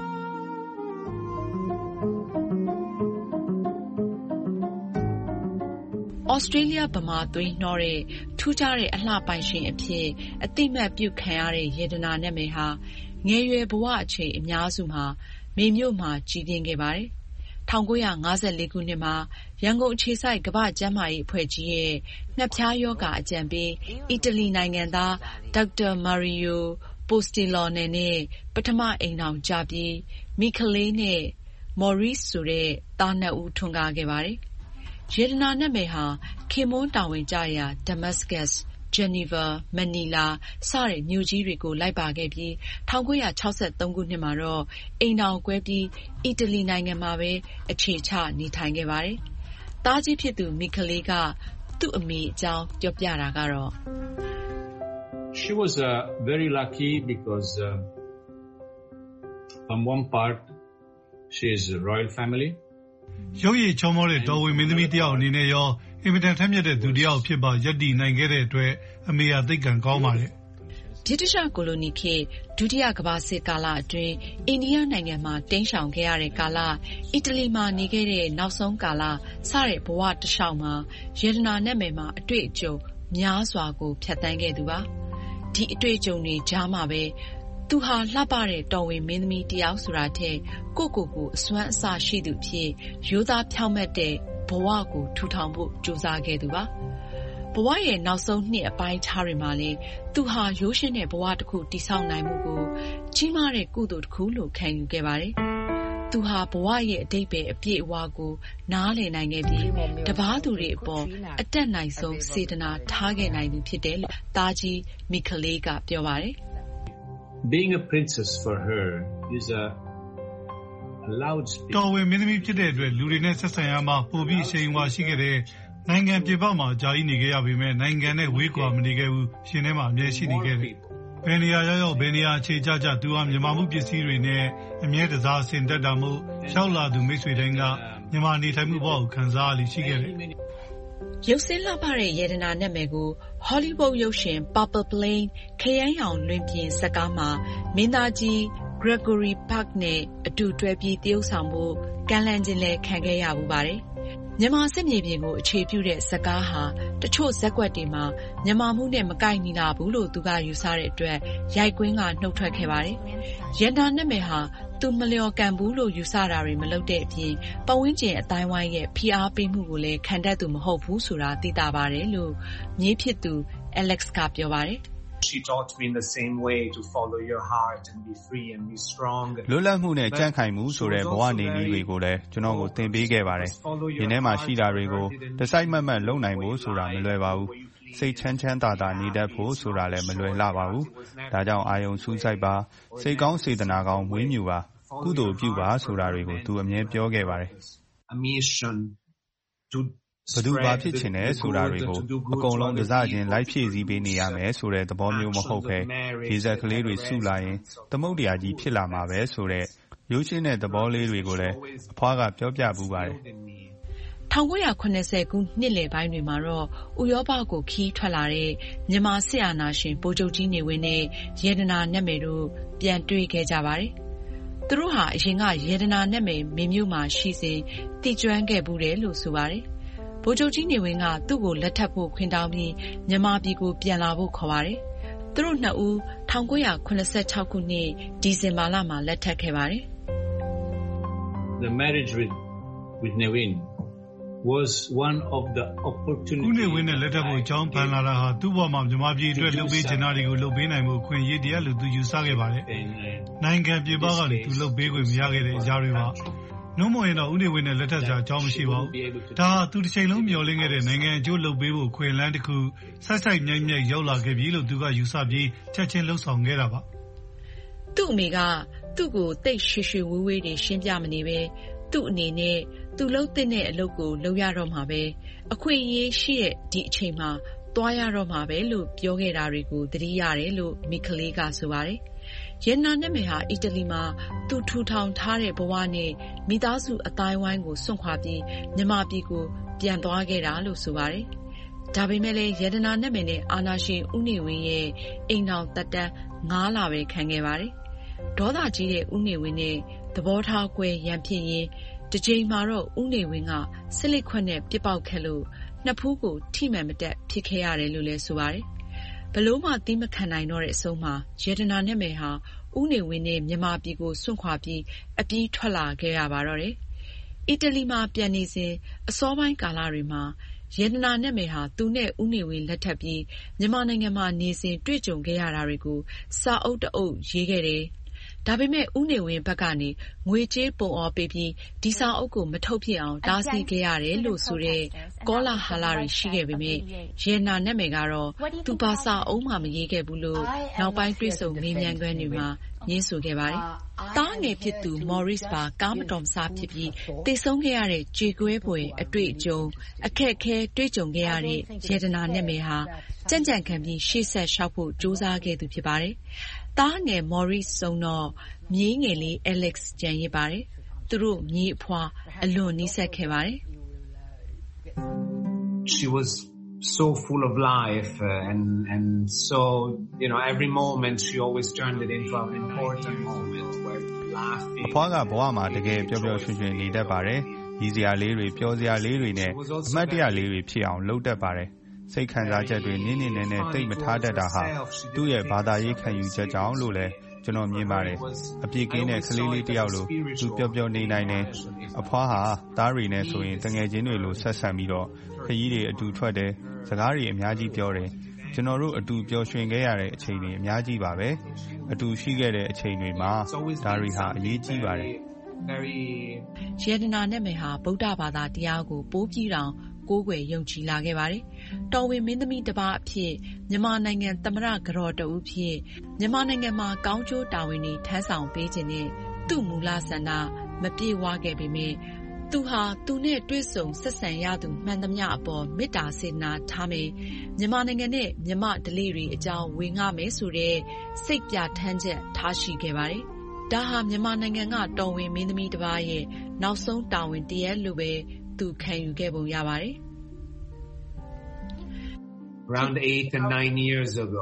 Australia ဗမာသွေးနှောတဲ့ထူးခြားတဲ့အလှပိုင်ရှင်အဖြစ်အသိမှတ်ပြုခံရတဲ့ Yedna Neme ဟာငယ်ရွယ်ဘဝအချိန်အများစုမှာမေမြို့မှာကြီးပြင်းခဲ့ပါတယ်။1954ခုနှစ်မှာရန်ကုန်အခြေစိုက်ကမ္ဘာ့ကျန်းမာရေးအဖွဲ့ကြီးရဲ့ငှက်ဖျားရောဂါအကြံပေးအီတလီနိုင်ငံသားဒေါက်တာမာရီယိုပိုစတီလော်နယ်နဲ့ပထမအိမ်ထောင်ကြပြီးမိခလေးနဲ့မော်ရီစ်ဆိုတဲ့သားနှစ်ဦးထွန်းကားခဲ့ပါတယ်။ Yedna Neme ဟာခင်မွန်းတာဝန်ကျရာ Damascus, Geneva, Manila စတဲ့မြို့ကြီးတွေကိုလိုက်ပါခဲ့ပြီး1963ခုနှစ်မှာတော့အိမ်ထောင်ကွဲပြီးအီတလီနိုင်ငံမှာပဲအခြေချနေထိုင်ခဲ့ပါတယ်။သားကြီးဖြစ်သူမိခလေးကသူ့အမေအကြောင်းပြောပြတာကတော့ She was very lucky because on one part she is a royal family. ရုပ်ရည်ချောမောတဲ့တော်ဝင်မင်းသမီးတယောက်အနေနဲ့ရောအင်မတန်ထက်မြက်တဲ့သူတယောက်ဖြစ်ပါရပ်တည်နိုင်ခဲ့တဲ့အတွက်အမေဟာသိက္ခာကောင်းပါတယ်။ဗြိတိရှကိုလိုနီခေတ်ဒုတိယကမ္ဘာစစ်ကာလအတွင်းအိန္ဒိယနိုင်ငံမှာတိမ်းရှောင်ခဲ့ရတဲ့ကာလအီတလီမှာနေခဲ့တဲ့နောက်ဆုံးကာလစတဲ့ဘဝတစ်လျှောက်မှာYedna Nemeမှာအတွေ့အကြုံများစွာကိုဖြတ်သန်းခဲ့သူပါ။ဒီအတွေ့အကြုံတွေကြားမှာပဲသူဟာလှပတဲ့တော်ဝင်မင်းသမီးတယောက်ဆိုတာထက်ကိုအစွမ်းအစရှိသူဖြစ်ရိုးသားဖြောင့်မတ်တဲ့ဘဝကိုထူထောင်ဖို့ကြိုးစားခဲ့သူပါ။ဘဝရဲ့နောက်ဆုံးနှစ်အပိုင်းခြားတွေမှာလည်းသူဟာရိုးရှင်းတဲ့ဘဝတစ်ခုတည်ဆောက်နိုင်မှုကိုကြီးမားတဲ့ကုသိုလ်တစ်ခုလို့ခံယူခဲ့ပါတယ်။သူဟာဘဝရဲ့အဓိပ္ပာယ်အပြည့်အဝကိုနားလည်နိုင်ခဲ့ပြီးတပါးသူတွေအပေါ်အတက်နိုင်ဆုံးစေတနာထားခဲ့နိုင်သူဖြစ်တယ်လို့သားကြီး Michele ကပြောပါတယ်။ Being a princess for her is a loudspeaker. တော်ဝင်မင်းသမီးဖြစ်တဲ့အတွက်လူတွေနဲ့ဆက်ဆံရမှာပိုပြီးအရှိန်အဝါရှိခဲ့တဲ့နိုင်ငံပြေပမှာကြာကြီးနေခဲ့ရပေမဲ့နိုင်ငံနဲ့ဝေးကွာမနေခဲ့ဘူးရှင်ထဲမှာအမြဲရှိနေခဲ့တယ်။ဘယ်နေရာရောက်ဘယ်နေရာအခြေချကြသူဟာမြန်မာမှုပစ္စည်းတွေနဲ့အမြဲတစားဆင်တက်တာမို့ရောက်လာသူမိတ်ဆွေတိုင်းကမြန်မာနေထိုင်မှုဘဝကိုခံစားရရှိခဲ့တယ်ရုပ်စင်းလှပတဲ့ယေဒနာနာမည်ကို Hollywood ရုပ်ရှင် Purple Plane ခရမ်းရောင်လွင်ပြင်ဇာတ်ကားမှာမင်းသားကြီး Gregory Peck နဲ့အတူတွဲပြီးသရုပ်ဆောင်ဖို့ကမ်းလှမ်းခြင်းလည်းခံခဲ့ရပူပါတယ်။မြန်မာစစ်မြေပြင်ကိုအခြေပြုတဲ့ဇာတ်ကားဟာတချို့ဇာတ်ကွက်တွေမှာမြန်မာမှုနဲ့မကိုက်ညီလာဘူးလို့သူကယူဆတဲ့အတွက်ရိုက်ကွင်းကနှုတ်ထွက်ခဲ့ပါတယ်။ယေဒနာနာမည်ဟာသူမလျော်ကန်ဘူးလို့ယူဆတာတွေမလုပ်တဲ့အပြင်ပတ်ဝန်းကျင်အတိုင်းဝိုင်းရဲ့ဖိအားပေးမှုကိုလည်းခံတတ်သူမဟုတ်ဘူးဆိုတာသိတာပါတယ်လို့မြေးဖြစ်သူ Alex ကပြောပါတယ် She taught me in the same way to follow your heart and be free and be strong. လွတ်လပ်မှုနဲ့ကြံ့ခိုင်မှုဆိုတဲ့ဘဝနေနည်းတွေကိုလည်းကျွန်တော်ကိုသင်ပေးခဲ့ပါတယ်။ဒီထဲမှာရှိတာတွေကိုတစိုက်မတ်မတ်လုပ်နိုင်ဖို့ဆိုတာမလွယ်ပါဘူး။စိတ်ချမ်းချမ်းသာသာနေတတ်ဖို့ဆိုတာလည်းမလွယ်လှပါဘူး။ဒါကြောင့်အာယုံစူးစိုက်ပါစိတ်ကောင်းစေတနာကောင်းမွေးမြူပါကုသိုလ်ပြုပါဆိုတာတွေကိုသူအမြဲပြောခဲ့ပါတယ်။ A mission to ဘသူဘာဖြစ်ချင်တယ်ဆိုတာတွေကိုအကုန်လုံးတစချင်းလိုက်ဖြည့်ဆည်းပေးနေရမယ်ဆိုတဲ့သဘောမျိုးမဟုတ်ပဲဒီဇက်ကလေးတွေစုလာရင်သမုတ်တရားကြီးဖြစ်လာမှာပဲဆိုတဲ့ရိုးရှင်းတဲ့သဘောလေးတွေကိုလည်းအဖွားကပြောပြပူပါတယ် 1980ခုနှစ်လယ်ပိုင်းတွေမှာတော့ဥရောပကိုခီးထွက်လာတဲ့မြန်မာစစ်အာဏာရှင်ဗိုလ်ချုပ်ကြီးနေဝင်းနဲ့ယေဒနာနာမည်တို့ပြန်တွေ့ခဲ့ကြပါတယ်။သူတို့ဟာအရင်ကယေဒနာနာမည်မင်းမျိုးမှာရှိစဉ်တည်ကျွမ်းခဲ့ဘူးတယ်လို့ဆိုပါတယ်။ဗိုလ်ချုပ်ကြီးနေဝင်းကသူ့ကိုလက်ထပ်ဖို့ခွင့်တောင်းပြီးမြန်မာပြည်ကိုပြန်လာဖို့ခေါ်ပါတယ်။သူတို့နှစ်ဦး1986ခုနှစ်ဒီဇင်ဘာလမှာလက်ထပ်ခဲ့ပါတယ်။ The marriage with Nevin was one of the opportunities. ဦးနေဝင်းနဲ့လက်ထပ်ဖို့အကြောင်းပန်လာတာဟာသူ့ဘဝမှာမြန်မာပြည်အတွက်လုပ်ပေးချင်တာတွေကိုလုပ်ပေးနိုင်မှုခွင့်ရည်တရားလို့သူယူဆခဲ့ပါတယ်။နိုင်ငံပြည်ပကနေသူလုပ်ပေးခွင့်မရခဲ့တဲ့အရာတွေပါနှုံးမရင်တော့ဦးနေဝင်းနဲ့လက်ထပ်စရာအကြောင်းမရှိပါဘူး။ဒါဟာသူတစ်ချိန်လုံးမျှော်လင့်ခဲ့တဲ့နိုင်ငံအကျိုးလုပ်ပေးဖို့ခွင့်လန်းတစ်ခုဆက်စိုက်မြိုက်မြိုက်ရောက်လာခဲ့ပြီလို့သူကယူဆပြီးချက်ချင်းလှုပ်ဆောင်ခဲ့တာပါ။သူ့အမေကသူ့ကိုတိတ်ရွှေရွှေဝေးဝေးတွေရှင်းပြမနေပဲသူ့အနေနဲ့သူလှုပ်တဲ့အလုပ်ကိုလုပ်ရတော့မှာပဲအခွင့်အရေးရှိတဲ့ဒီအချိန်မှာသွားရတော့မှာပဲလို့ပြောခဲ့တာတွေကိုသတိရတယ်လို့မိခလေးကဆိုပါတယ်။ယေဒနာနာမည်ဟာအီတလီမှာသူထူထောင်ထားတဲ့ဘဝနဲ့မိသားစုအတိုင်းဝိုင်းကိုစွန့်ခွာပြီးမြန်မာပြည်ကိုပြန်သွားခဲ့တာလို့ဆိုပါတယ်။ဒါပေမဲ့လည်းယေဒနာနာမည်နဲ့အာနာရှင်ဦးနေဝင်းရဲ့အိမ်တော်သက်တမ်း9လပဲခံခဲ့ပါတယ်။ဒေါသကြီးတဲ့ဦးနေဝင်းနဲ့သဘောထားကွဲရန်ဖြစ်ရင်းတစ်ချိန်မှာတော့ဦးနေဝင်းကဆစ်လစ်ခွက်နဲ့ပြစ်ပေါက်ခဲ့လို့နှစ်ဖူးကိုထိမှန်မတက်ဖြစ်ခဲ့ရတယ်လို့လည်းဆိုပါတယ်။ဘလို့မှသီးမခံနိုင်တော့တဲ့အဆုံးမှာယေဒနာနာမည်ဟာဦးနေဝင်းနဲ့မြန်မာပြည်ကိုစွန့်ခွာပြီးအပြေးထွက်လာခဲ့ရပါတော့တယ်။အီတလီမှာပြန်နေစဉ်အစောပိုင်းကာလတွေမှာယေဒနာနာမည်ဟာသူနဲ့ဦးနေဝင်းလက်ထပ်ပြီးမြန်မာနိုင်ငံမှာနေစဉ်တွေ့ကြုံခဲ့ရတာတွေကိုစာအုပ်တအုပ်ရေးခဲ့တယ်။ဒါပေမဲ့ဦးနေဝင်းဘက်ကနေငွေကြေးပုံအောပေးပြီးဒီစာအုပ်ကိုမထုတ်ဖြစ်အောင်တားဆီးခဲ့ရတယ်လို့ဆိုတဲ့ကောလာဟလတွေရှိခဲ့ပေမဲ့ယေဒနာနာမည်ကတော့သူဘာစာအုပ်မှမရေးခဲ့ဘူးလို့နောက်ပိုင်းတွေ့ဆုံမေးမြန်းခန်းတွေမှာညင်းဆိုခဲ့ပါတယ်။တားငယ်ဖြစ်သူ Maurice ပါကားမတော်မစားဖြစ်ပြီးတိတ်ဆုံးခဲ့ရတဲ့ကြေကွဲပွေအတွေ့အကြုံအခက်အခဲတွေ့ကြုံခဲ့ရတဲ့ယေဒနာနာမည်ဟာကြံ့ကြံ့ခံပြီးရှေ့ဆက်လျှောက်ဖို့ကြိုးစားခဲ့သူဖြစ်ပါတယ်။တားငယ် Maurice ဆုံးတော့မြေးငယ်လေး Alex ကျန်ရစ်ပါတယ်။သူတို့မြေးအဖွာအလွန်နီးစပ်ခဲ့ပါတယ်။ She was so full of life and so every moment she always turned it into an important moment where laughing အဖွားကဘဝမှာတကယ်ပျော်ပျော်ရွှင်ရွှင်နေတတ်ပါတယ်။ရည်စရာလေးတွေပျော်စရာလေးတွေနဲ့အမှတ်တရလေးတွေဖြစ်အောင်လုပ်တတ်ပါတယ်။စိတ်ခံစားချက်တွေနင်းနေနဲ့တိတ်မထားတတ်တာဟာသူ့ရဲ့ဘာသာရေးခံယူချက်ကြောင့်လို့လည်းကျွန်တော်မြင်ပါတယ်။အပြည့်ကင်းတဲ့ကလေးလေးတယောက်လိုသူပျော်ပျော်နေနိုင်တယ်။အဖွားဟာသားတွေနဲ့ဆိုရင်တငယ်ချင်းတွေလိုဆက်ဆံပြီးတော့ခရီးတွေအတူထွက်တယ်စကားတွေအများကြီးပြောတယ်ကျွန်တော်တို့အတူပျော်ရွှင်ခဲ့ရတဲ့အချိန်တွေအများကြီးပါပဲအတူရှိခဲ့တဲ့အချိန်တွေမှာဒါတွေဟာအရေးကြီးပါတယ်ယေဒနာနဲ့မယ်ဟာဗုဒ္ဓဘာသာတရားကိုပိုးပြီးတောင်ကိုးကွယ်ယုံကြည်လာခဲ့ပါတယ်တော်ဝင်မင်းသမီးတစ်ပါးအဖြစ်မြန်မာနိုင်ငံသမ္မတကတော်တဦးဖြစ်မြန်မာနိုင်ငံမှာကောင်းကျိုးတာဝန်တွေထမ်းဆောင်ပေးခြင်းနဲ့သူ့မူလဆန္ဒမပြေဝခဲ့ပေမယ့်သူဟာသူနဲ့တွေ့ဆုံဆက်ဆံရသူမှန်သမျှအပေါ်မေတ္တာစေတနာထားမယ်မြန်မာနိုင်ငံနဲ့မြန်မာဓလေ့တွေအကြောင်းဝေငှမယ်ဆိုတဲ့စိတ်ပြထမ်းချက်ထားရှိခဲ့ပါတယ်ဒါဟာမြန်မာနိုင်ငံကတော်ဝင်မင်းသမီးတစ်ပါးရဲ့နောက်ဆုံးတာဝန်တရက်လို့ပဲသူခံယူခဲ့ပုံရပါတယ် Around 8 and 9 years ago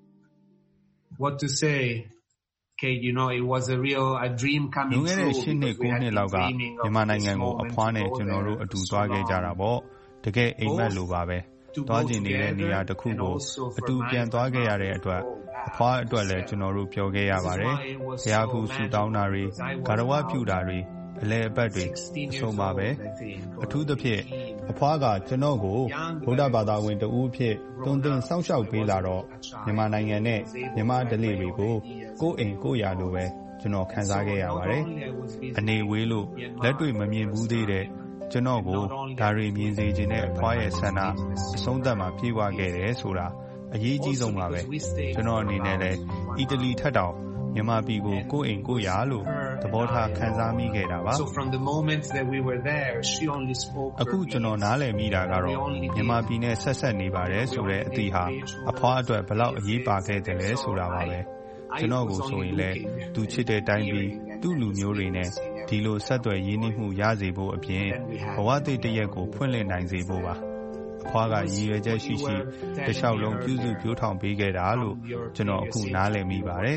what to say Okay, you know, it was a dream coming true. လွန်ခဲ့တဲ့8နှစ်9နှစ်လောက်ကမြန်မာနိုင်ငံကိုအဖွားနဲ့ကျွန်တော်တို့အတူသွားခဲ့ကြတာပေါ့တကယ်အိမ်မက်လိုပါပဲသွားကျင်နေတဲ့နေရာတစ်ခုကိုအတူပြန်သွားခဲ့ရတဲ့အတွက်အဖွားအတွက်လည်းကျွန်တော်တို့ပြောခဲ့ရပါတယ်ဘုရားဖူးဆူတောင်းတာတွေဂါရဝပြုတာတွေအလဲအပတ်တွေအဆုံးပါပဲအထူးသဖြင့်အဖွားကကျွန်တော်ကိုဗုဒ္ဓဘာသာဝင်တဦးအဖြစ်တွန်းတင်စောင့်ရှောက်ပေးလာတော့မြန်မာနိုင်ငံနဲ့မြန်မာဓလေ့တွေကိုကိုယ်အိမ်ကိုယ်ယာလိုပဲကျွန်တော်ခံစားခဲ့ရပါတယ်အနေဝေးလို့လက်တွေ့မမြင်ဘူးသေးတဲ့ကျွန်တော်ကိုဒါတွေမြင်စေခြင်းနဲ့အဖွားရဲ့ဆန္ဒအဆုံးသတ်မှာပြေဝခဲ့တယ်ဆိုတာအရေးကြီးဆုံးပါပဲကျွန်တော်အနေနဲ့လည်းအီတလီထက်တောင်မြန်မာပြည်ကိုကိုယ်အိမ်ကိုယ်ယာလို့သဘောထားခံစားမိခဲ့တာပါ So from the moment that we were there she only spoke အခုကျွန်တော်နားလည်မိတာကတော့မြန်မာပြည်နဲ့ဆက်ဆက်နေပါတယ်ဆိုတဲ့အသည့်ဟာအဖွားအတွက်ဘလောက်အရေးပါခဲ့တယ်လဲဆိုတာပါပဲကျွန်တော်ကိုဆိုရင်လည်းသူချစ်တဲ့တိုင်းပြည်သူ့လူမျိုးတွေနဲ့ဒီလိုဆက်သွယ်ရင်းနှီးမှုရစေဖို့အပြင်ဘဝသစ်တစ်ရက်ကိုဖွင့်လှစ်နိုင်စေဖို့ပါအဖွားကရည်ရွယ်ချက်ရှိရှိတစ်လျှောက်လုံးပြုစုပြောထောင်ပေးခဲ့တာလို့ကျွန်တော်အခုနားလည်မိပါတယ်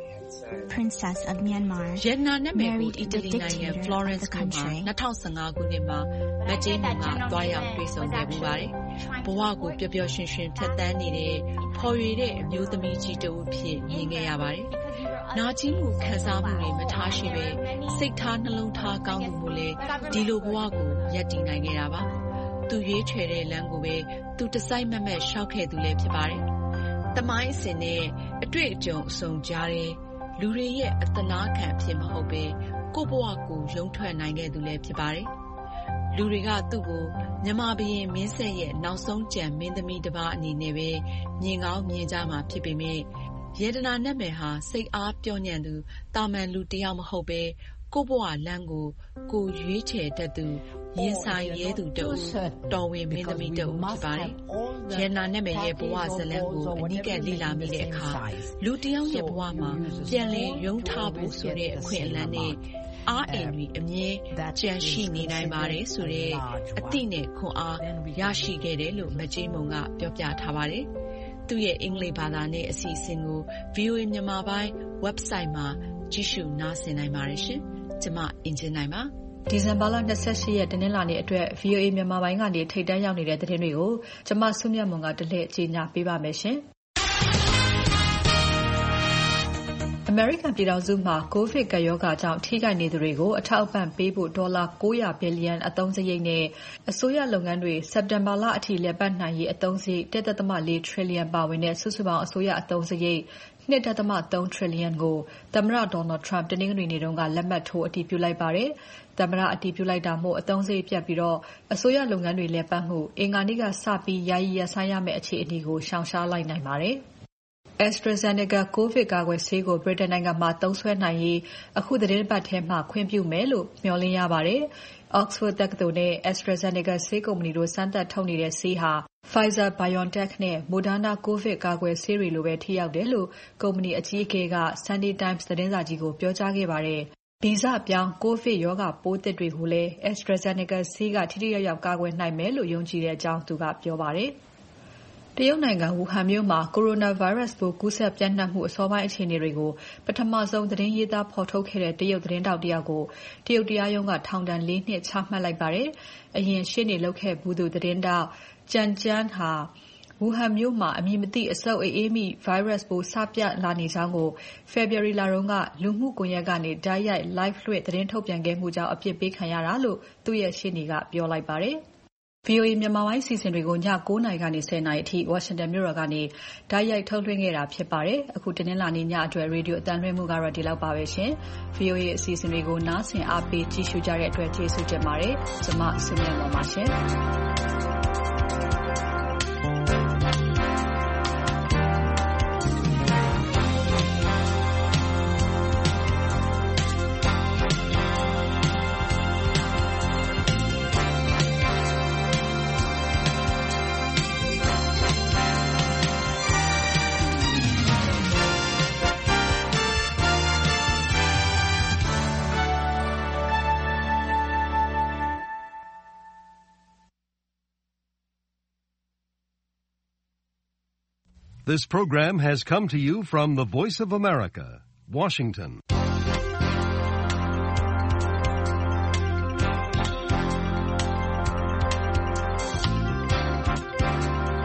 Princess of Myanmar ယေဒနာနဲ့မယ်ကိုအီတလီနိုင်ငံ Florence မှာ2015ခုနှစ်မှာမကြေးမကသွားရောက်တွေ့ဆုံခဲ့ပူပါတယ်ဘဝကိုပျော်ပျော်ရွှင်ရွှင်ဖြတ်သန်းနေတဲ့ဖော်ရွေတဲ့အမျိုးသမီးကြီးတဦးဖြစ်မြင်ခဲ့ရပါတယ်နာကျင်မှုခံစားမှုတွေမထားရှိပဲစိတ်ထားနှလုံးထားကောင်းမှုမို့လဲဒီလိုဘဝကိုရပ်တည်နိုင်ခဲ့တာပါသူရွေးချယ်တဲ့လမ်းကိုပဲသူတစိုက်မမက်ရှောက်ခဲ့သူလည်းဖြစ်ပါတယ်တမိုင်းအစဉ်နဲ့အတွေ့အကြုံအစုံကြားတဲ့လူတွေရဲ့အသနာခံဖြစ်မဟုတ်ပဲကိုယ့်ဘဝကိုရုံထွက်နိုင်ခဲ့သူလည်းဖြစ်ပါတယ်လူတွေကသူ့ကိုမြန်မာဘုရင်မင်းဆက်ရဲ့နောက်ဆုံးကြံမင်းသမီးတစ်ပါးအနေနဲ့ပဲမြင်ကောင်းမြင်ကြမှာဖြစ်ပေမဲ့ယေဒနာနဲ့မယ်ဟာစိတ်အားပျော့ညံ့သူတာမန်လူတစ်ယောက်မဟုတ်ပဲကိုယ့်ဘဝလမ်းကိုရွေးချယ်တတ်သူရင်ဆိုင်ရဲသူတူတော်ဝင်မင်းသမီးတူဖြစ်ပါတယ်။ယေဒနာနဲ့မယ်ရဲ့ဘဝဇလန်းကိုအနိကလေ့လာမိတဲ့အခါလူတစ်ယောက်ရဲ့ဘဝမှာပြန်လည်ရုံးထားဖို့ဆိုတဲ့အခွင့်အလမ်းနဲ့အားအင်တွေအမြဲကြံရှိနေနိုင်ပါတယ်ဆိုတဲ့အသိနဲ့ခွန်အားရရှိခဲ့တယ်လို့မကြေးမုံကပြောပြထားပါတယ်။သူ့ရဲ့အင်္ဂလိပ်ဘာသာနဲ့အစီအစဉ်ကို VOA မြန်မာပိုင်း website မှာကြည့်ရှုနားဆင်နိုင်ပါတယ်ရှင်။ကျွန်မအင်ဂျင်နိုင်ပါဒီဇင်ဘာလ28ရက်တနင်္လာနေ့အတွက် VOA မြန်မာပိုင်းကနေထိပ်တန်းရောက်နေတဲ့သတင်းတွေကိုကျွန်မဆုမြတ်မွန်ကတလှည့်ကြီးညာပေးပါမယ်ရှင်။ American ပြည်ထောင်စုမှာ COVID ကပ်ရောဂါကြောင့်ထိခိုက်နေသူတွေကိုအထောက်အပံ့ပေးဖို့ဒေါ်လာ900ဘီလီယံအသုံးစရိတ်နဲ့အစိုးရလုပ်ငန်းတွေစက်တင်ဘာလအထိလည်ပတ်နိုင်ရေးအသုံးစရိတ် 1.4 trillion ပါဝင်တဲ့စုစုပေါင်းအစိုးရအသုံးစရိတ် 2.3 trillion ကိုသမ္မတ Donald Trump တနင်္ဂနွေနေ့ကလက်မှတ်ထိုးအတည်ပြုလိုက်ပါတယ်။သမ္မတအတည်ပြုလိုက်တာမို့အသုံးစရိတ်ပြတ်ပြီးအစိုးရလုပ်ငန်းတွေလည်ပတ်မှုအင်္ဂါနေ့ကစပြီးယာယီရပ်ဆိုင်းရမယ့်အခြေအနေကိုရှောင်ရှားလိုက်နိုင်ပါတယ်။ AstraZeneca COVID ကာကွယ်ဆေးကိုဗြိတိန်နိုင်ငံမှာသုံးစွဲနိုင်ရေးအခုသတင်းပတ်ထဲမှာခွင့်ပြုမယ်လို့မျှော်လင့်ရပါတယ်။ Oxford တက္ကသိုလ်နဲ့ AstraZeneca ဆေးကုမ္ပဏီတို့စမ်းသပ်ထုတ်နေတဲ့ဆေးဟာ Pfizer-BioNTech နဲ့ Moderna COVID ကာကွယ်ဆေးတွေလိုပဲထိရောက်တယ်လို့ကုမ္ပဏီအကြီးအကဲက Sunday Times သတင်းစာကြီးကိုပြောကြားခဲ့ပါတယ်။ဗီဇပြောင်းကိုဗစ်ရောဂါပိုးသစ်တွေကိုလည်း AstraZeneca ဆေးကထိထိရောက်ရောက်ကာကွယ်နိုင်မယ်လို့ယုံကြည်တဲ့အကြောင်းသူကပြောပါတယ်။တရုတ်နိုင်ငံဝူဟန်မြို့မှာ Coronavirus ပိုးကူးစက်ပြန့်နှံ့မှုအစောပိုင်းအခြေအနေတွေကိုပထမဆုံးသတင်းရေးသားဖော်ထုတ်ခဲ့တဲ့တရုတ်သတင်းတောက်တယောက်ကိုတရုတ်တရားရုံးကထောင်ဒဏ်4 နှစ်ချမှတ်လိုက်ပါတယ်။အရင်ရှေ့နေလုပ်ခဲ့ဘူးသူသတင်းတောက် Chen Jian ဟာဝူဟန်မြို့မှာအမည်မသိအဆုတ်အေးမိ virus ပိုးစပြန့်လာနေကြောင်းကို February လတုန်းကလူမှုကွန်ရက်ကနေတိုက်ရိုက် live လွှင့်သတင်းထုတ်ပြန်ခဲ့မှုကြောင့်အပြစ်ပေးခံရတာလို့သူ့ရဲ့ရှေ့နေကပြောလိုက်ပါတယ်။ VOA မြန်မာပိုင်းအစီအစဉ်တွေကိုည 9:00 နာရီကနေ 10:00 နာရီအထိ Washington မြို့တော်ကနေတိုက်ရိုက်ထုတ်လွှင့်ခဲ့တာဖြစ်ပါတယ်။အခုတနင်္လာနေ့ညအတွက်ရေဒီယိုအသံလွှင့်မှုကတော့ဒီလောက်ပါပဲရှင်။ VOA အစီအစဉ်တွေကိုနားဆင်အားပေးကြည့်ရှုကြတဲ့အတွက်ကျေးဇူးတင်ပါတယ်။ကျွန်မဆုမြတ်မောင်ပါရှင်။ This program has come to you from the Voice of America, Washington.